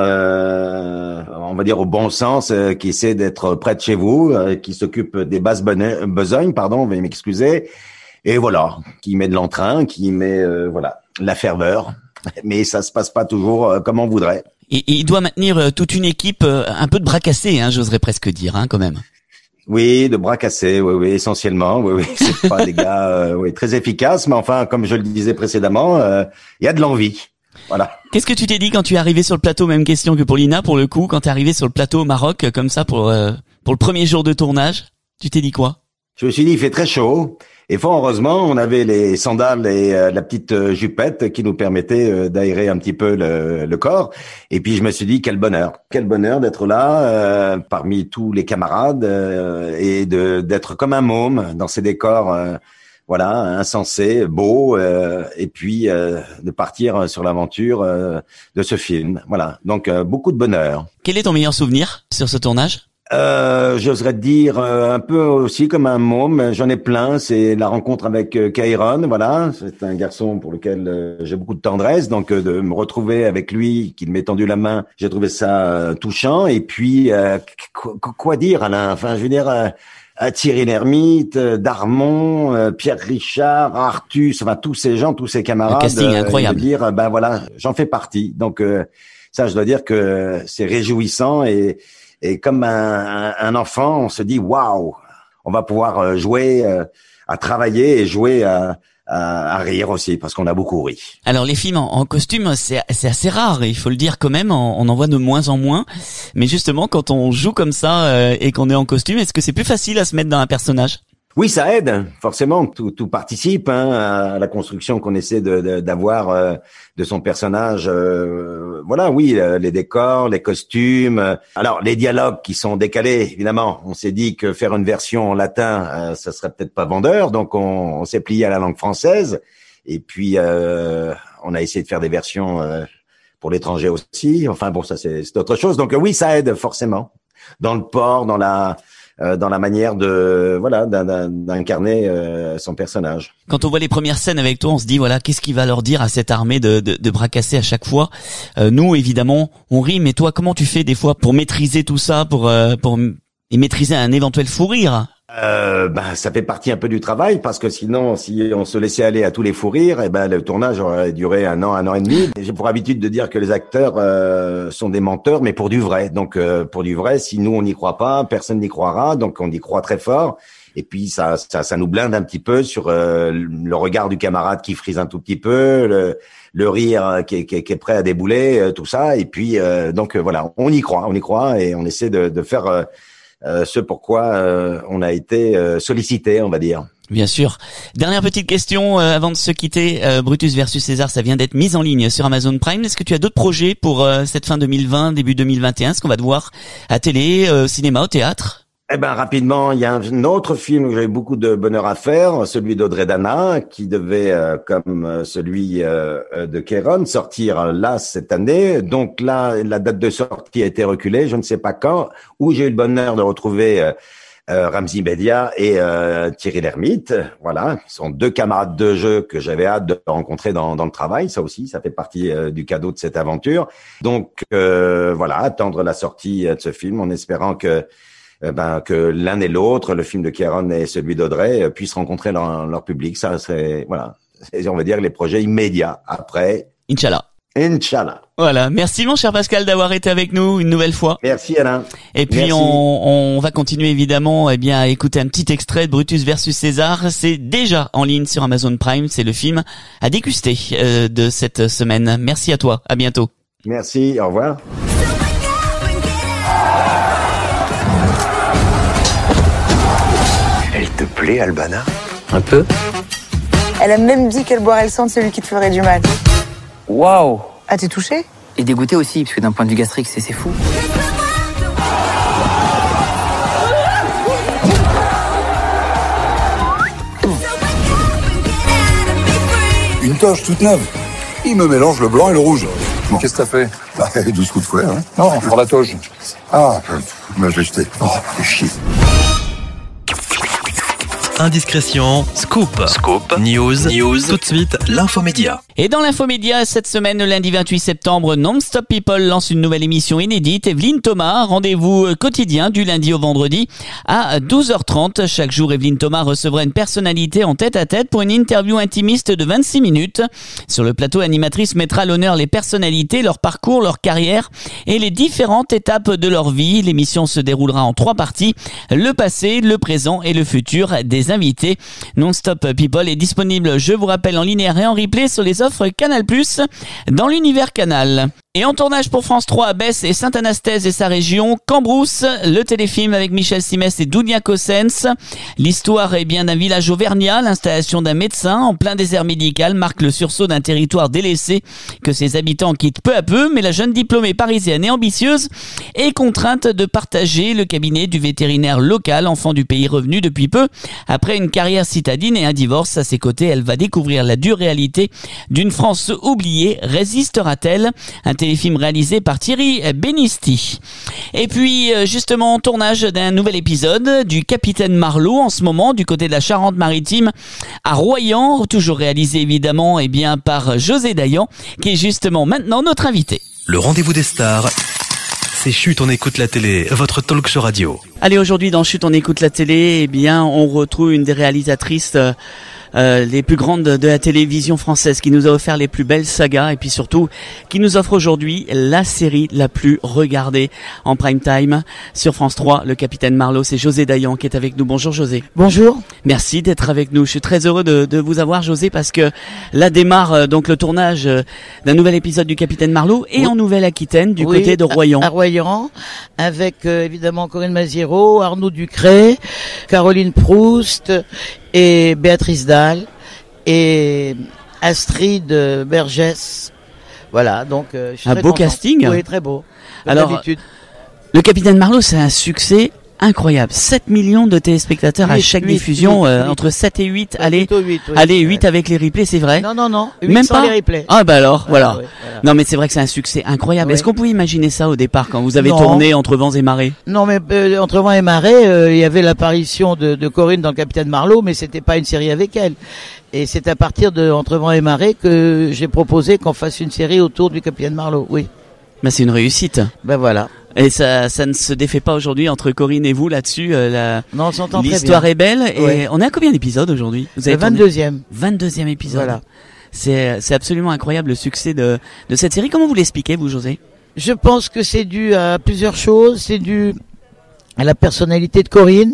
on va dire au bon sens, qui essaie d'être près de chez vous, qui s'occupe des basses besognes, on va m'excuser, et voilà, qui met de l'entrain, qui met la ferveur, mais ça se passe pas toujours comme on voudrait. Et il doit maintenir toute une équipe un peu de bras cassés, j'oserais presque dire, quand même. Oui, de bras cassés, oui, essentiellement, oui, c'est pas des gars, très efficaces, mais enfin, comme je le disais précédemment, il y a de l'envie. Voilà. Qu'est-ce que tu t'es dit quand tu es arrivé sur le plateau? Même question que pour Lina, pour le coup, quand tu es arrivé sur le plateau au Maroc, comme ça, pour le premier jour de tournage, tu t'es dit quoi? Je me suis dit, il fait très chaud. Et fort heureusement, on avait les sandales et la petite jupette qui nous permettaient d'aérer un petit peu le corps. Et puis je me suis dit, quel bonheur d'être là parmi tous les camarades et d'être comme un môme dans ces décors insensés, beaux, et puis de partir sur l'aventure de ce film. Voilà, donc beaucoup de bonheur. Quel est ton meilleur souvenir sur ce tournage? J'oserais dire un peu aussi comme un môme, j'en ai plein, c'est la rencontre avec Kairon, voilà, c'est un garçon pour lequel j'ai beaucoup de tendresse, donc de me retrouver avec lui, qu'il m'ait tendu la main, j'ai trouvé ça touchant, et puis quoi dire Alain, enfin je veux dire Thierry Lhermitte, Darmon, Pierre Richard, Artus, enfin tous ces gens, tous ces camarades, un casting incroyable. Je veux dire, j'en fais partie, donc ça je dois dire que c'est réjouissant et comme un enfant, on se dit waouh, on va pouvoir jouer, à travailler et jouer à rire aussi parce qu'on a beaucoup ri. Alors les films en costume, c'est assez rare, il faut le dire quand même, on en voit de moins en moins. Mais justement, quand on joue comme ça et qu'on est en costume, est-ce que c'est plus facile à se mettre dans un personnage? Oui, ça aide, forcément, tout participe à la construction qu'on essaie d'avoir de son personnage. Voilà, oui, les décors, les costumes. Alors, les dialogues qui sont décalés, évidemment. On s'est dit que faire une version en latin, ça serait peut-être pas vendeur, donc on s'est plié à la langue française. Et puis, on a essayé de faire des versions pour l'étranger aussi. Enfin bon, ça c'est autre chose. Donc oui, ça aide forcément dans le port, dans la manière d'incarner son personnage. Quand on voit les premières scènes avec toi, on se dit voilà, qu'est-ce qu'il va leur dire à cette armée de bras cassés à chaque fois. Nous, évidemment, on rit, mais toi, comment tu fais des fois pour maîtriser tout ça, pour maîtriser un éventuel fou rire? Ça fait partie un peu du travail, parce que sinon, si on se laissait aller à tous les fous rires, le tournage aurait duré un an et demi. J'ai pour habitude de dire que les acteurs sont des menteurs, mais pour du vrai. Donc pour du vrai, si nous on n'y croit pas, personne n'y croira. Donc on y croit très fort. Et puis ça nous blinde un petit peu sur le regard du camarade qui frise un tout petit peu, le rire qui est prêt à débouler, tout ça. Et puis donc voilà, on y croit et on essaie de faire ce pourquoi on a été sollicité, on va dire. Bien sûr. Dernière petite question avant de se quitter. Brutus versus César, ça vient d'être mis en ligne sur Amazon Prime. Est-ce que tu as d'autres projets pour cette fin 2020, début 2021? Est-ce qu'on va te voir à télé, cinéma, au théâtre? Rapidement, il y a un autre film où j'avais beaucoup de bonheur à faire, celui d'Audrey Dana, qui devait, comme celui de Kéron, sortir là cette année. Donc là, la date de sortie a été reculée, je ne sais pas quand, où j'ai eu le bonheur de retrouver Ramzy Bedia et Thierry Lhermitte. Voilà, ils sont deux camarades de jeu que j'avais hâte de rencontrer dans le travail. Ça aussi, ça fait partie du cadeau de cette aventure. Donc voilà, attendre la sortie de ce film en espérant que l'un et l'autre, le film de Kéron et celui d'Audrey, puissent rencontrer leur public. Ça, c'est, voilà, on va dire les projets immédiats. Après, Inch'Allah. Voilà. Merci, mon cher Pascal, d'avoir été avec nous une nouvelle fois. Merci, Alain. Et puis, on va continuer, évidemment, à écouter un petit extrait de Brutus versus César. C'est déjà en ligne sur Amazon Prime. C'est le film à déguster de cette semaine. Merci à toi. À bientôt. Merci. Au revoir. Elle te plaît, Albana? Un peu. Elle a même dit qu'elle boirait le sang de celui qui te ferait du mal. Waouh. Ah, t'es touché? Et dégoûté aussi, parce que d'un point de vue gastrique, c'est fou. Une toche toute neuve. Il me mélange le blanc et le rouge. Mais qu'est-ce que t'as fait? 12 coups de fouet, hein. Non, pour la toge. Ah, je l'ai jeté. Oh, fais chier. Indiscrétion, scoop, news, tout de suite, l'infomédia. Et dans l'infomédia, cette semaine, le lundi 28 septembre, Non-Stop People lance une nouvelle émission inédite. Evelyne Thomas, rendez-vous quotidien du lundi au vendredi à 12h30. Chaque jour, Evelyne Thomas recevra une personnalité en tête-à-tête pour une interview intimiste de 26 minutes. Sur le plateau, l'animatrice mettra à l'honneur les personnalités, leur parcours, leur carrière et les différentes étapes de leur vie. L'émission se déroulera en 3 parties, le passé, le présent et le futur des invités. Non-Stop People est disponible, je vous rappelle, en linéaire et en replay sur les offres Canal+, dans l'univers Canal. Et en tournage pour France 3 à Besse et Saint-Anastaise et sa région, Cambrousse, le téléfilm avec Michel Simès et Dounia Cossens. L'histoire est bien d'un village auvergnat. L'installation d'un médecin en plein désert médical marque le sursaut d'un territoire délaissé que ses habitants quittent peu à peu, mais la jeune diplômée parisienne et ambitieuse est contrainte de partager le cabinet du vétérinaire local, enfant du pays revenu depuis peu. Après une carrière citadine et un divorce à ses côtés, elle va découvrir la dure réalité d'une France oubliée. Résistera-t-elle? Un téléfilm réalisé par Thierry Benisti. Et puis, justement, tournage d'un nouvel épisode du Capitaine Marlowe en ce moment, du côté de la Charente-Maritime, à Royan, toujours réalisé évidemment par José Dayan, qui est justement maintenant notre invité. Le rendez-vous des stars, c'est Chut, on écoute la télé, votre talk show radio. Allez, aujourd'hui dans Chut, on écoute la télé, on retrouve une des réalisatrices les plus grandes de la télévision française, qui nous a offert les plus belles sagas et puis surtout qui nous offre aujourd'hui la série la plus regardée en prime time sur France 3, Le Capitaine Marlowe. C'est José Dayan qui est avec nous. Bonjour José. Bonjour. Merci d'être avec nous. Je suis très heureux de vous avoir José parce que là démarre donc le tournage d'un nouvel épisode du Capitaine Marlowe et en Nouvelle-Aquitaine du côté de Royan. À Royan, avec évidemment Corinne Maziero, Arnaud Ducret, Caroline Proust et Béatrice Dalle et Astrid Bergès. Voilà, donc je suis un très beau content. casting. Oui, très beau. Comme Alors, d'habitude. Le Capitaine Marlowe, c'est un succès incroyable. 7 millions de téléspectateurs à chaque diffusion, entre 7 et 8. Allez, 8 avec les replays, c'est vrai? Non, 8 même sans pas les replays. Ah bah alors, voilà. Ouais, Non mais c'est vrai que c'est un succès incroyable. Ouais. Est-ce qu'on pouvait imaginer ça au départ quand vous avez Non. tourné Entre Vents et Marées? Non, mais entre vents et marées, il y avait l'apparition de Corinne dans Le Capitaine Marlowe, mais c'était pas une série avec elle. Et c'est à partir de Entre vents et marées que j'ai proposé qu'on fasse une série autour du Capitaine Marlowe. Oui. Bah c'est une réussite. Ben voilà. Et ça ne se défait pas aujourd'hui entre Corinne et vous là-dessus. Non, on s'entend très bien. L'histoire est belle. Et Ouais. on est à combien d'épisodes aujourd'hui? Vous avez Le 22e. 22e épisode. Voilà. C'est absolument incroyable le succès de cette série. Comment vous l'expliquez, vous, José? Je pense que c'est dû à plusieurs choses. C'est dû à la personnalité de Corinne,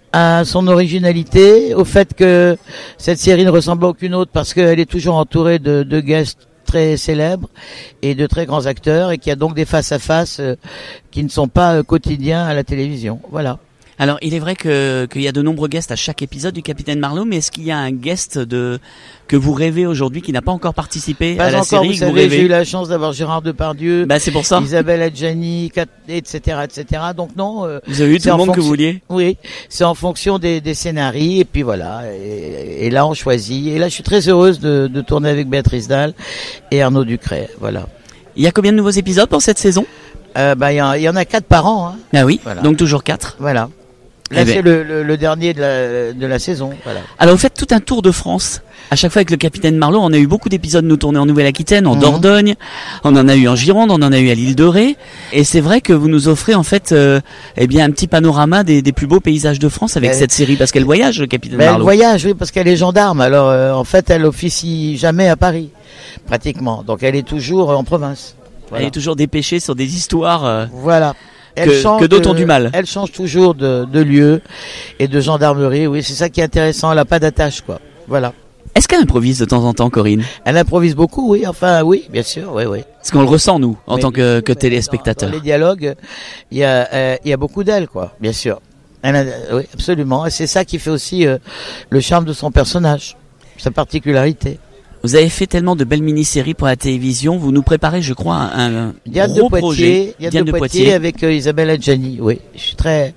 à son originalité, au fait que cette série ne ressemble à aucune autre parce qu'elle est toujours entourée de guests très célèbres et de très grands acteurs et qu'il y a donc des face-à-face qui ne sont pas quotidiens à la télévision. Voilà. Alors, il est vrai qu'il y a de nombreux guests à chaque épisode du Capitaine Marlowe, mais est-ce qu'il y a un guest que vous rêvez aujourd'hui qui n'a pas encore participé Pas à la encore, série? vous que savez, rêvez j'ai eu la chance d'avoir Gérard Depardieu, c'est pour ça. Isabelle Adjani, etc. Donc non. Vous avez eu tout le monde que vous vouliez? Oui, c'est en fonction des scénarios et puis voilà. Et là, on choisit. Et là, je suis très heureuse de tourner avec Béatrice Dalle et Arnaud Ducret. Voilà. Il y a combien de nouveaux épisodes pour cette saison? Il y en a 4 par an. Hein. Ah oui, voilà. Donc toujours 4. Voilà. Là, c'est le dernier de la saison. Voilà. Alors, vous faites tout un tour de France. À chaque fois avec le Capitaine Marlowe, on a eu beaucoup d'épisodes nous tournés en Nouvelle-Aquitaine, en Dordogne, on en a eu en Gironde, on en a eu à l'île de Ré. Et c'est vrai que vous nous offrez en fait un petit panorama des plus beaux paysages de France avec cette série, parce qu'elle voyage, le Capitaine Marlowe. Elle voyage, oui, parce qu'elle est gendarme. Alors, en fait, elle officie jamais à Paris, pratiquement. Donc, elle est toujours en province. Voilà. Elle est toujours dépêchée sur des histoires. Voilà. Que d'autres ont du mal. Elle change toujours de lieu et de gendarmerie. Oui, c'est ça qui est intéressant. Elle n'a pas d'attache, quoi. Voilà. Est-ce qu'elle improvise de temps en temps, Corinne? Elle improvise beaucoup, oui. Enfin, oui, bien sûr, oui. Parce qu'on le ressent, nous, en tant que téléspectateurs. Dans les dialogues, il y a beaucoup d'elle, quoi. Bien sûr. Oui, absolument. Et c'est ça qui fait aussi le charme de son personnage, sa particularité. Vous avez fait tellement de belles mini-séries pour la télévision. Vous nous préparez, je crois, un gros projet. Diane de Poitiers avec Isabelle Adjani. Oui, je suis très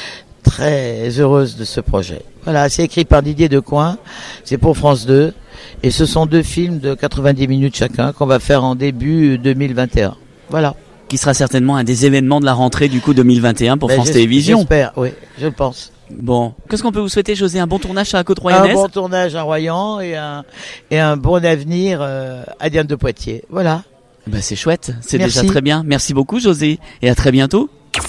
très heureuse de ce projet. Voilà, c'est écrit par Didier Decoing. C'est pour France 2. Et ce sont 2 films de 90 minutes chacun qu'on va faire en début 2021. Voilà. Qui sera certainement un des événements de la rentrée du coup 2021 pour France Télévisions. J'espère, oui, je le pense. Bon, qu'est-ce qu'on peut vous souhaiter, José? Un bon tournage à la Côte-Royanaise? Un bon tournage à Royan et un bon avenir à Diane de Poitiers. Voilà. C'est chouette, c'est déjà très bien. Merci beaucoup, José, et à très bientôt.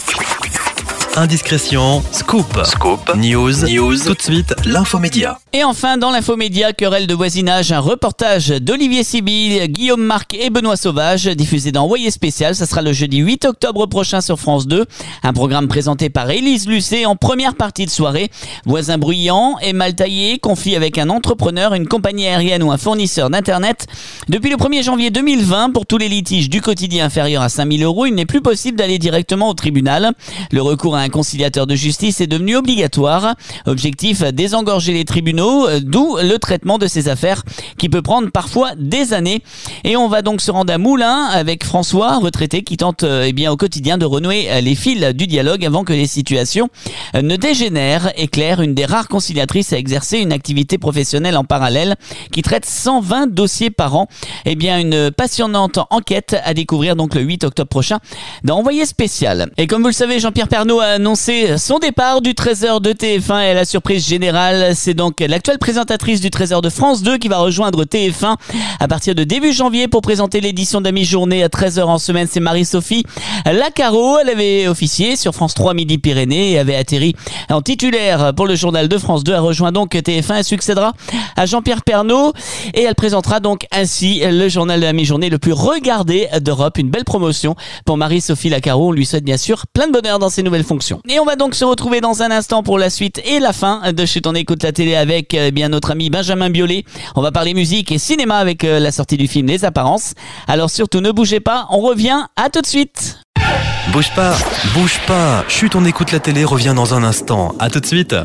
Indiscrétion, scoop, news, tout de suite, l'infomédia. Et enfin, dans l'infomédia, querelle de voisinage, un reportage d'Olivier Sibyl, Guillaume Marc et Benoît Sauvage, diffusé dans Envoyé spécial. Ça sera le jeudi 8 octobre prochain sur France 2. Un programme présenté par Élise Lucet en première partie de soirée. Voisins bruyants et mal taillés, conflit avec un entrepreneur, une compagnie aérienne ou un fournisseur d'Internet. Depuis le 1er janvier 2020, pour tous les litiges du quotidien inférieurs à 5 000 €, il n'est plus possible d'aller directement au tribunal. Le recours à un conciliateur de justice est devenu obligatoire. Objectif, désengorger les tribunaux, d'où le traitement de ces affaires qui peut prendre parfois des années. Et on va donc se rendre à Moulins avec François, retraité, qui tente au quotidien de renouer les fils du dialogue avant que les situations ne dégénèrent. Et Claire, une des rares conciliatrices à exercer une activité professionnelle en parallèle, qui traite 120 dossiers par an. Une passionnante enquête à découvrir donc le 8 octobre prochain dans Envoyé spécial. Et comme vous le savez, Jean-Pierre Pernaut annoncé son départ du Trésor de TF1 et la surprise générale, c'est donc l'actuelle présentatrice du Trésor de France 2 qui va rejoindre TF1 à partir de début janvier pour présenter l'édition de la mi-journée à 13h en semaine. C'est Marie-Sophie Lacaro. Elle avait officié sur France 3 Midi-Pyrénées et avait atterri en titulaire pour le journal de France 2. Elle rejoint donc TF1 et succédera à Jean-Pierre Pernaut et elle présentera donc ainsi le journal de la mi-journée le plus regardé d'Europe. Une belle promotion pour Marie-Sophie Lacaro. On lui souhaite bien sûr plein de bonheur dans ses nouvelles fonctions. Et on va donc se retrouver dans un instant pour la suite et la fin de Chut on écoute la télé avec bien notre ami Benjamin Biolay. On va parler musique et cinéma avec la sortie du film Les Apparences. Alors surtout ne bougez pas, on revient, à tout de suite. Bouge pas, bouge pas. Chut on écoute la télé revient dans un instant. À tout de suite.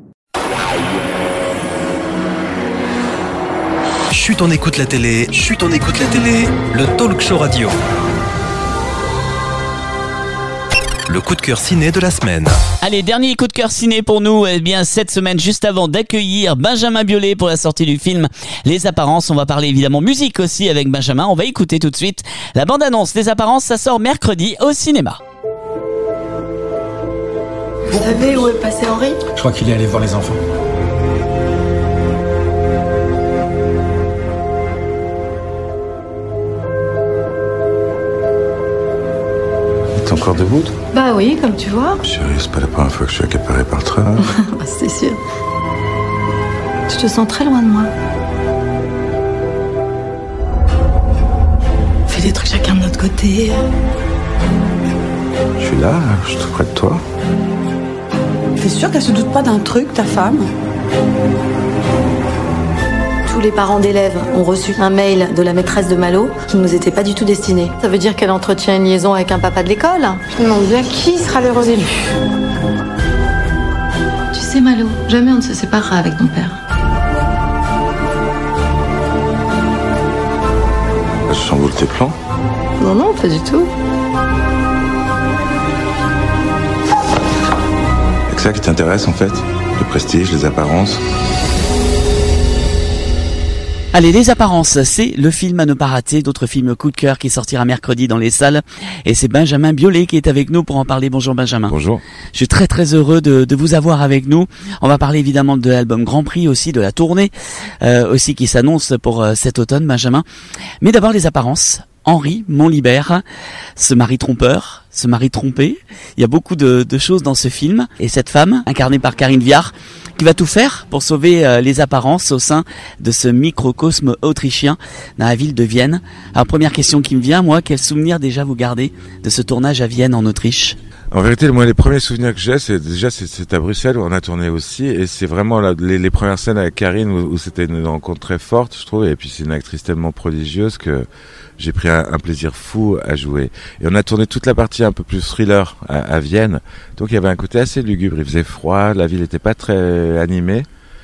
Chut on écoute la télé, chut on écoute la télé, le talk show radio. Le coup de cœur ciné de la semaine. Allez, dernier coup de cœur ciné pour nous, eh bien cette semaine, juste avant d'accueillir Benjamin Biolay pour la sortie du film Les Apparences. On va parler évidemment musique aussi avec Benjamin. On va écouter tout de suite la bande-annonce Les Apparences. Ça sort mercredi au cinéma. Vous savez où est passé Henri ? Je crois qu'il est allé voir les enfants. T'es encore debout, toi ? Bah oui, comme tu vois. Chérie, c'est pas la première fois que je suis accaparé par le train. C'est sûr. Je te sens très loin de moi. On fait des trucs chacun de notre côté. Je suis là, je suis tout près de toi. T'es sûr qu'elle se doute pas d'un truc, ta femme ? Tous les parents d'élèves ont reçu un mail de la maîtresse de Malo qui ne nous était pas du tout destiné. Ça veut dire qu'elle entretient une liaison avec un papa de l'école. Je me demande bien qui sera l'heureux élu. Tu sais Malo, jamais on ne se séparera avec ton père. Je chamboule tes plans. Non, non, pas du tout. C'est ça qui t'intéresse en fait ? Le prestige, les apparences ? Allez, Les Apparences, c'est le film à ne pas rater, d'autres films coup de cœur qui sortira mercredi dans les salles. Et c'est Benjamin Biolay qui est avec nous pour en parler. Bonjour Benjamin. Bonjour. Je suis très très heureux de vous avoir avec nous. On va parler évidemment de l'album Grand Prix, aussi de la tournée aussi qui s'annonce pour cet automne, Benjamin. Mais d'abord Les Apparences. Henri Montlibert, ce mari trompeur, ce mari trompé. Il y a beaucoup de choses dans ce film. Et cette femme, incarnée par Karine Viard, qui va tout faire pour sauver les apparences au sein de ce microcosme autrichien dans la ville de Vienne. Alors première question qui me vient, moi, quel souvenir déjà vous gardez de ce tournage à Vienne en Autriche ? En vérité, moi, les premiers souvenirs que j'ai, c'est à Bruxelles où on a tourné aussi, et c'est vraiment les premières scènes avec Karine où c'était une rencontre très forte, je trouve, et puis c'est une actrice tellement prodigieuse que j'ai pris un plaisir fou à jouer. Et on a tourné toute la partie un peu plus thriller à Vienne, donc il y avait un côté assez lugubre, il faisait froid, la ville n'était pas très animée,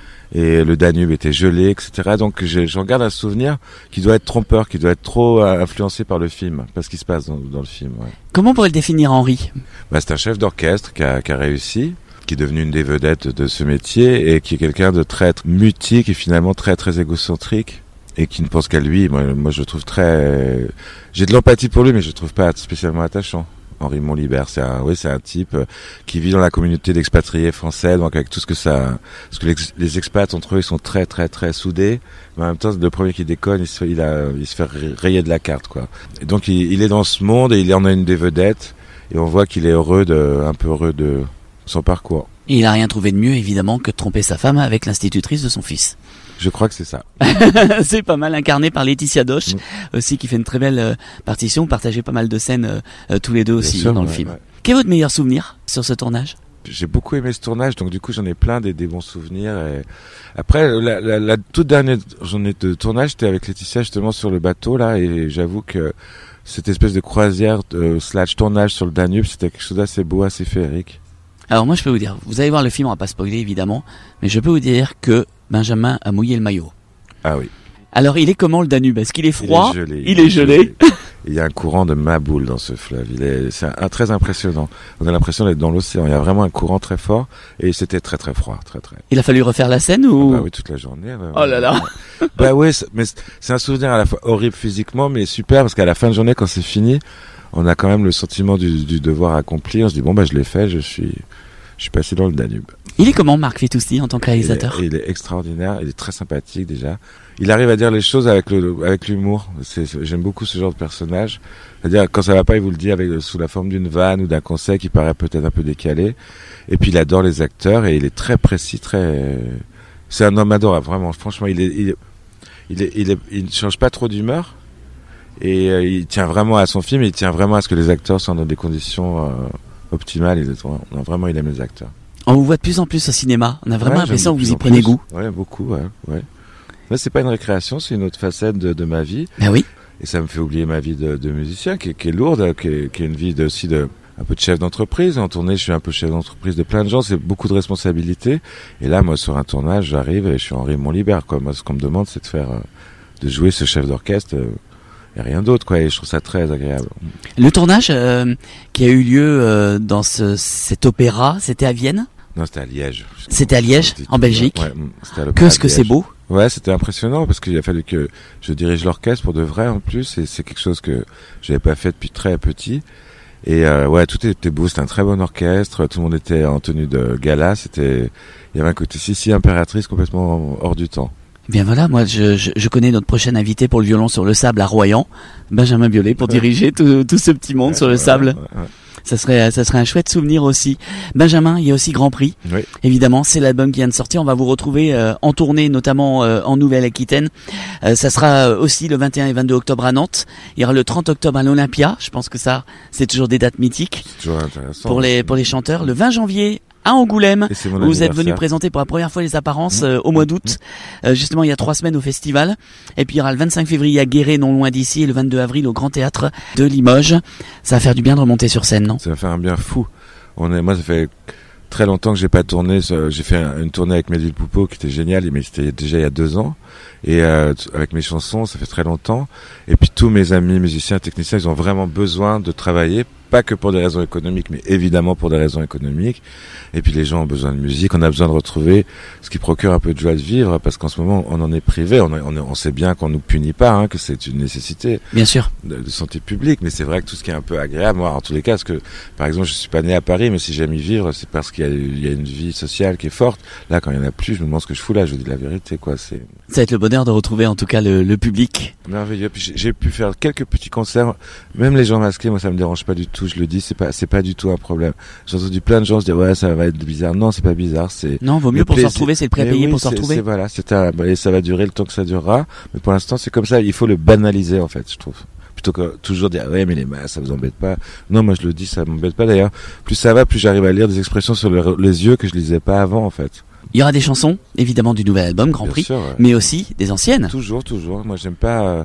et le Danube était gelé, etc. Donc j'en garde un souvenir qui doit être trompeur, qui doit être trop influencé par le film, parce qu'il se passe dans le film. Ouais. Comment on pourrait le définir, Henri ? C'est un chef d'orchestre qui a réussi, qui est devenu une des vedettes de ce métier, et qui est quelqu'un de très mutique et finalement très très égocentrique, et qui ne pense qu'à lui. Moi je le trouve très... J'ai de l'empathie pour lui, mais je le trouve pas spécialement attachant. Henri Montlibert, c'est un type qui vit dans la communauté d'expatriés français, donc avec tout ce que ça, parce que les expats entre eux, ils sont très très très soudés, mais en même temps, le premier qui déconne, il se fait rayer de la carte, quoi. Et donc il est dans ce monde et il en a une des vedettes, et on voit qu'il est un peu heureux de son parcours. Et il a rien trouvé de mieux, évidemment, que de tromper sa femme avec l'institutrice de son fils. Je crois que c'est ça. C'est pas mal, incarné par Laetitia Doche, aussi, qui fait une très belle partition. Vous partagez pas mal de scènes tous les deux aussi dans le film. Ouais. Quel est votre meilleur souvenir sur ce tournage ? J'ai beaucoup aimé ce tournage, donc du coup j'en ai plein des bons souvenirs. Et après, la toute dernière journée de tournage, j'étais avec Laetitia justement sur le bateau là, et j'avoue que cette espèce de croisière / tournage sur le Danube, c'était quelque chose d'assez beau, assez féerique. Alors moi je peux vous dire, vous allez voir le film, on va pas spoiler évidemment, mais je peux vous dire que Benjamin a mouillé le maillot. Ah oui. Alors il est comment le Danube ? Est-ce qu'il est froid ? Il est gelé. Il y a un courant de maboule dans ce fleuve. C'est très impressionnant. On a l'impression d'être dans l'océan. Il y a vraiment un courant très fort et c'était très très froid, très très. Il a fallu refaire la scène ou ? Bah oui, toute la journée. Oh là là. Bah oui, mais c'est un souvenir à la fois horrible physiquement, mais super parce qu'à la fin de journée, quand c'est fini, on a quand même le sentiment du devoir accompli. On se dit bon je l'ai fait, je suis passé dans le Danube. Il est comment Marc Fitoussi en tant que réalisateur ? Il est extraordinaire, il est très sympathique déjà. Il arrive à dire les choses avec l'humour. J'aime beaucoup ce genre de personnage. C'est-à-dire quand ça va pas, il vous le dit sous la forme d'une vanne ou d'un conseil qui paraît peut-être un peu décalé. Et puis il adore les acteurs et il est très précis, c'est un homme adorable, vraiment. Franchement, il ne change pas trop d'humeur et il tient vraiment à son film. Il tient vraiment à ce que les acteurs soient dans des conditions optimales. Il aime les acteurs. On vous voit de plus en plus au cinéma. On a vraiment l'impression que vous y prenez goût. Ouais, beaucoup. Ouais. Mais c'est pas une récréation, c'est une autre facette de ma vie. Ben oui. Et ça me fait oublier ma vie de musicien, qui est lourde, qui est une vie aussi un peu de chef d'entreprise. En tournée, je suis un peu chef d'entreprise de plein de gens. C'est beaucoup de responsabilités. Et là, moi, sur un tournage, j'arrive et je suis Henri Montlibert, quoi. Moi, ce qu'on me demande, c'est de jouer ce chef d'orchestre. Et rien d'autre, quoi. Et je trouve ça très agréable. Le tournage qui a eu lieu dans cet opéra, c'était à Vienne ? Non, c'était à Liège. C'était à Liège, en Belgique. Ouais, c'était à l'opéra Qu'est-ce que c'est beau. Ouais, c'était impressionnant parce qu'il a fallu que je dirige l'orchestre pour de vrai en plus. Et c'est quelque chose que j'avais pas fait depuis très petit. Et tout était beau. C'était un très bon orchestre. Tout le monde était en tenue de gala. Il y avait un côté si impératrice complètement hors du temps. Bien voilà, moi je connais notre prochain invité pour le violon sur le sable à Royan, Benjamin Biolay, pour diriger tout ce petit monde sur le sable. Ouais. Ça serait un chouette souvenir aussi. Benjamin, il y a aussi Grand Prix. Oui. Évidemment, c'est l'album qui vient de sortir. On va vous retrouver en tournée, notamment en Nouvelle-Aquitaine. Ça sera aussi le 21 et 22 octobre à Nantes. Il y aura le 30 octobre à l'Olympia. Je pense que ça, c'est toujours des dates mythiques. C'est toujours intéressant. Pour les chanteurs. Le 20 janvier à Angoulême, où vous êtes venu présenter pour la première fois les apparences au mois d'août, justement il y a 3 semaines au festival, et puis il y aura le 25 février à Guéret, non loin d'ici, et le 22 avril au Grand Théâtre de Limoges. Ça va faire du bien de remonter sur scène, non ? Ça va faire un bien fou. Moi ça fait très longtemps que j'ai pas tourné. J'ai fait une tournée avec Mehdi Poupeau qui était géniale, mais c'était déjà il y a 2 ans. Et avec mes chansons, ça fait très longtemps. Et puis tous mes amis musiciens, techniciens, ils ont vraiment besoin de travailler, pas que pour des raisons économiques, mais évidemment pour des raisons économiques. Et puis les gens ont besoin de musique, on a besoin de retrouver ce qui procure un peu de joie de vivre, parce qu'en ce moment on en est privé. On sait bien qu'on nous punit pas, que c'est une nécessité. Bien sûr. De santé publique, mais c'est vrai que tout ce qui est un peu agréable, moi en tous les cas, parce que par exemple je suis pas né à Paris, mais si j'aime y vivre, c'est parce qu'il y a une vie sociale qui est forte. Là, quand il y en a plus, je me demande ce que je fous là. Je vous dis la vérité, quoi. Ça va être le bonheur de retrouver en tout cas le public. Merveilleux. Puis j'ai pu faire quelques petits concerts, même les gens masqués, moi ça me dérange pas du tout. Je le dis, c'est pas du tout un problème. J'ai entendu plein de gens se dire ouais, ça va être bizarre. Non, c'est pas bizarre. Non, vaut mieux pour se retrouver, c'est le prêt à payer pour se retrouver. Voilà, et ça va durer le temps que ça durera. Mais pour l'instant, c'est comme ça. Il faut le banaliser en fait, je trouve. Plutôt que toujours dire ouais, mais les masques, ça vous embête pas. Non, moi je le dis, ça m'embête pas d'ailleurs. Plus ça va, plus j'arrive à lire des expressions sur les yeux que je lisais pas avant en fait. Il y aura des chansons, évidemment, du nouvel album Grand Prix, sûr, ouais. Mais aussi des anciennes. Toujours. Moi, j'aime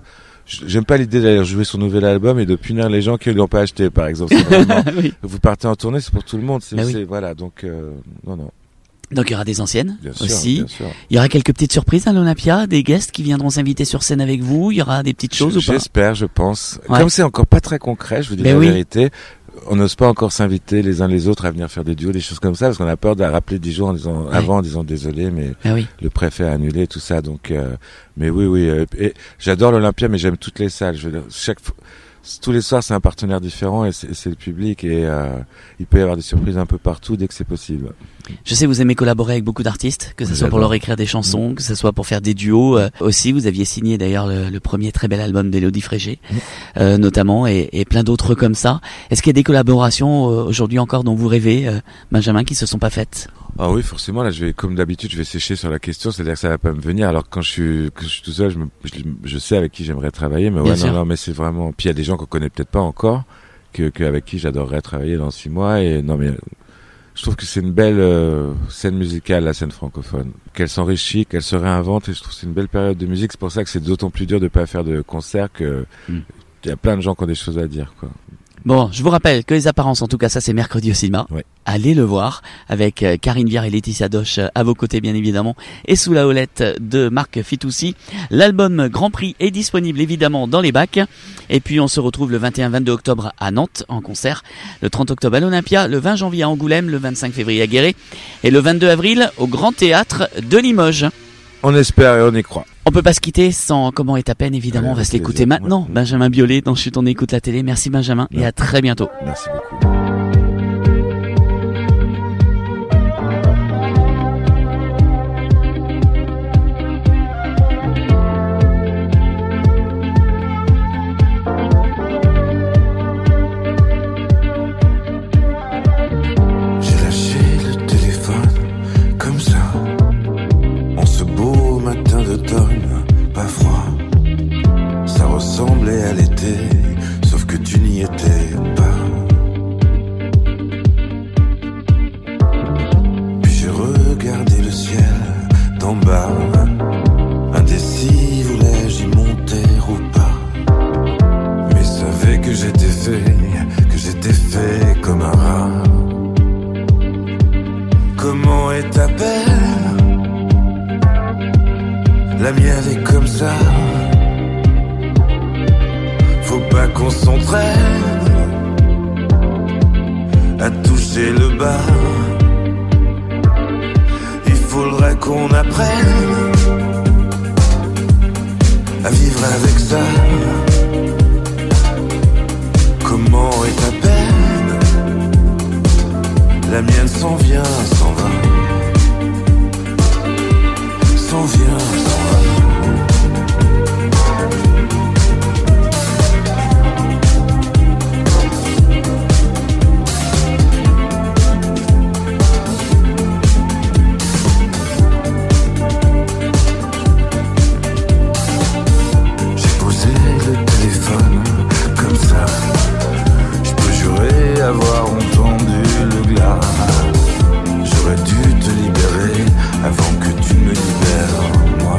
pas l'idée d'aller jouer son nouvel album et de punir les gens qui ne l'ont pas acheté, par exemple. Vraiment, oui. Vous partez en tournée, c'est pour tout le monde. Oui. Voilà, donc non. Donc il y aura des anciennes bien sûr, aussi. Bien sûr. Il y aura quelques petites surprises à l'Olympia, des guests qui viendront s'inviter sur scène avec vous. Il y aura des petites choses ou pas ? J'espère, je pense. Ouais. Comme c'est encore pas très concret, je vous dis la vérité. On n'ose pas encore s'inviter les uns les autres à venir faire des duos, des choses comme ça, parce qu'on a peur de rappeler 10 jours en disant désolé, mais le préfet a annulé tout ça. Donc, mais oui. Et j'adore l'Olympia, mais j'aime toutes les salles. Je veux dire, tous les soirs, c'est un partenaire différent et c'est le public et il peut y avoir des surprises un peu partout dès que c'est possible. Je sais que vous aimez collaborer avec beaucoup d'artistes, que ce soit pour leur écrire des chansons, que ce soit pour faire des duos. Aussi, vous aviez signé d'ailleurs le premier très bel album d'Élodie Frégé, notamment, et plein d'autres comme ça. Est-ce qu'il y a des collaborations aujourd'hui encore dont vous rêvez, Benjamin, qui se sont pas faites ? Ah oui, forcément. Là, comme d'habitude, je vais sécher sur la question, c'est-à-dire que ça va pas me venir. Alors quand je suis tout seul, je sais avec qui j'aimerais travailler, mais non, mais c'est vraiment. Puis il y a des gens qu'on connaît peut-être pas encore, avec qui j'adorerais travailler dans 6 mois. Et non, mais je trouve que c'est une belle scène musicale, la scène francophone, qu'elle s'enrichit, qu'elle se réinvente. Et je trouve que c'est une belle période de musique. C'est pour ça que c'est d'autant plus dur de pas faire de concerts il y a plein de gens qui ont des choses à dire, quoi. Bon, je vous rappelle que les apparences, en tout cas, ça c'est mercredi au cinéma. Ouais. Allez le voir avec Karine Viard et Laetitia Doche à vos côtés, bien évidemment, et sous la houlette de Marc Fitoussi. L'album Grand Prix est disponible évidemment dans les bacs. Et puis on se retrouve le 21-22 octobre à Nantes en concert, le 30 octobre à l'Olympia, le 20 janvier à Angoulême, le 25 février à Guéret et le 22 avril au Grand Théâtre de Limoges. On espère et on y croit. On peut pas se quitter sans Comment est ta peine, évidemment. On va se l'écouter maintenant. Benjamin Biolay dans Chut, on écoute la télé. Merci Benjamin et à très bientôt. Merci beaucoup. Pas froid, ça ressemblait à l'été, sauf que tu n'y étais pas. Puis j'ai regardé le ciel d'en bas, indécis, voulais-je y monter ou pas. Mais savais que j'étais fait comme un rat. Comment est ta peine? La mienne est comme ça. Faut pas qu'on s'entraîne à toucher le bas. Il faudrait qu'on apprenne à vivre avec ça. Comment est ta peine? La mienne s'en vient, s'en va. S'en vient, s'en va. Avoir entendu le glas, j'aurais dû te libérer avant que tu me libères, moi.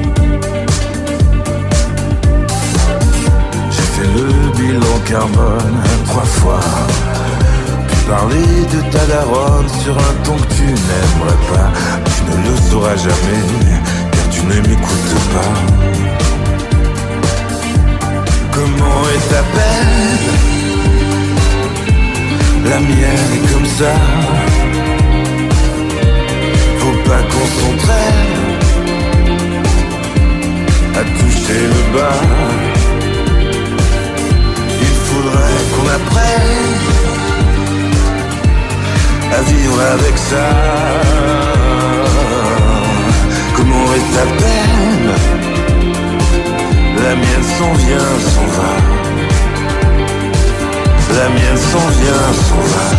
J'ai fait le bilan carbone 3 fois, puis parler de ta daronne sur un ton que tu n'aimerais pas. Tu ne le sauras jamais, car tu ne m'écoutes pas. Comment est ta peine? La mienne est comme ça. Faut pas qu'on s'entraîne à toucher le bas. Il faudrait qu'on apprenne à vivre avec ça. Comment est ta peine? La mienne s'en vient, s'en va. La mienne s'en vient, s'en va.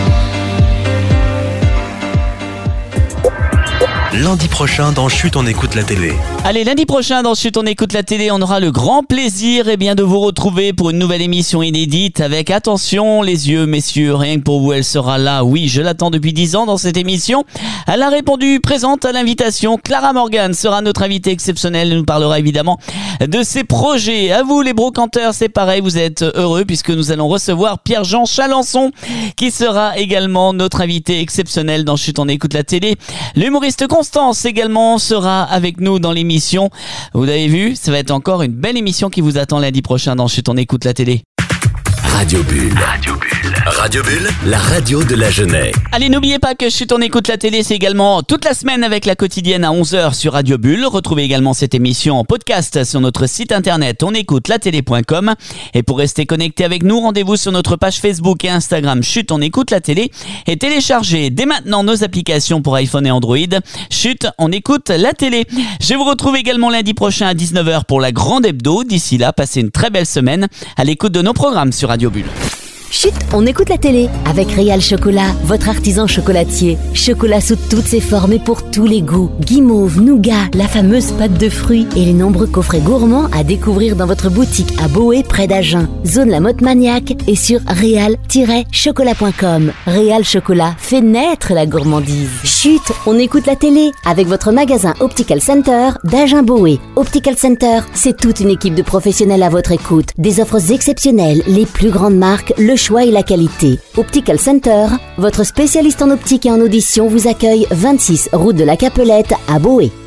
Lundi prochain dans Chut, on écoute la télé. Allez, lundi prochain dans Chut, on écoute la télé, on aura le grand plaisir de vous retrouver pour une nouvelle émission inédite avec, attention les yeux messieurs, rien que pour vous, elle sera là. Oui, je l'attends depuis 10 ans dans cette émission. Elle a répondu présente à l'invitation. Clara Morgan sera notre invitée exceptionnelle. Elle nous parlera évidemment de ses projets. À vous les brocanteurs, c'est pareil, vous êtes heureux puisque nous allons recevoir Pierre-Jean Chalençon qui sera également notre invité exceptionnel dans Chut, on écoute la télé. L'humoriste Constance également sera avec nous dans l'émission. Vous avez vu, ça va être encore une belle émission qui vous attend lundi prochain dans Chut, on écoute la télé. Radio Bulle. Radio Bulle. Radio Bulle, la radio de la jeunesse. Allez, n'oubliez pas que Chut, on écoute la télé, c'est également toute la semaine avec la quotidienne à 11h sur Radio Bulle. Retrouvez également cette émission en podcast sur notre site internet onécoutelatélé.com. Et pour rester connecté avec nous, rendez-vous sur notre page Facebook et Instagram Chut, on écoute la télé. Et téléchargez dès maintenant nos applications pour iPhone et Android. Chut, on écoute la télé. Je vous retrouve également lundi prochain à 19h pour la grande hebdo. D'ici là, passez une très belle semaine à l'écoute de nos programmes sur Radio Bulle. Chut, on écoute la télé avec Réal Chocolat, votre artisan chocolatier. Chocolat sous toutes ses formes et pour tous les goûts. Guimauve, nougat, la fameuse pâte de fruits et les nombreux coffrets gourmands à découvrir dans votre boutique à Boé près d'Agen. Zone La Motte Maniaque et sur réal-chocolat.com. Réal Chocolat fait naître la gourmandise. Chut, on écoute la télé avec votre magasin Optical Center d'Agen Boé. Optical Center, c'est toute une équipe de professionnels à votre écoute. Des offres exceptionnelles, les plus grandes marques, le choix et la qualité. Optical Center, votre spécialiste en optique et en audition vous accueille 26 route de la Capelette à Boé.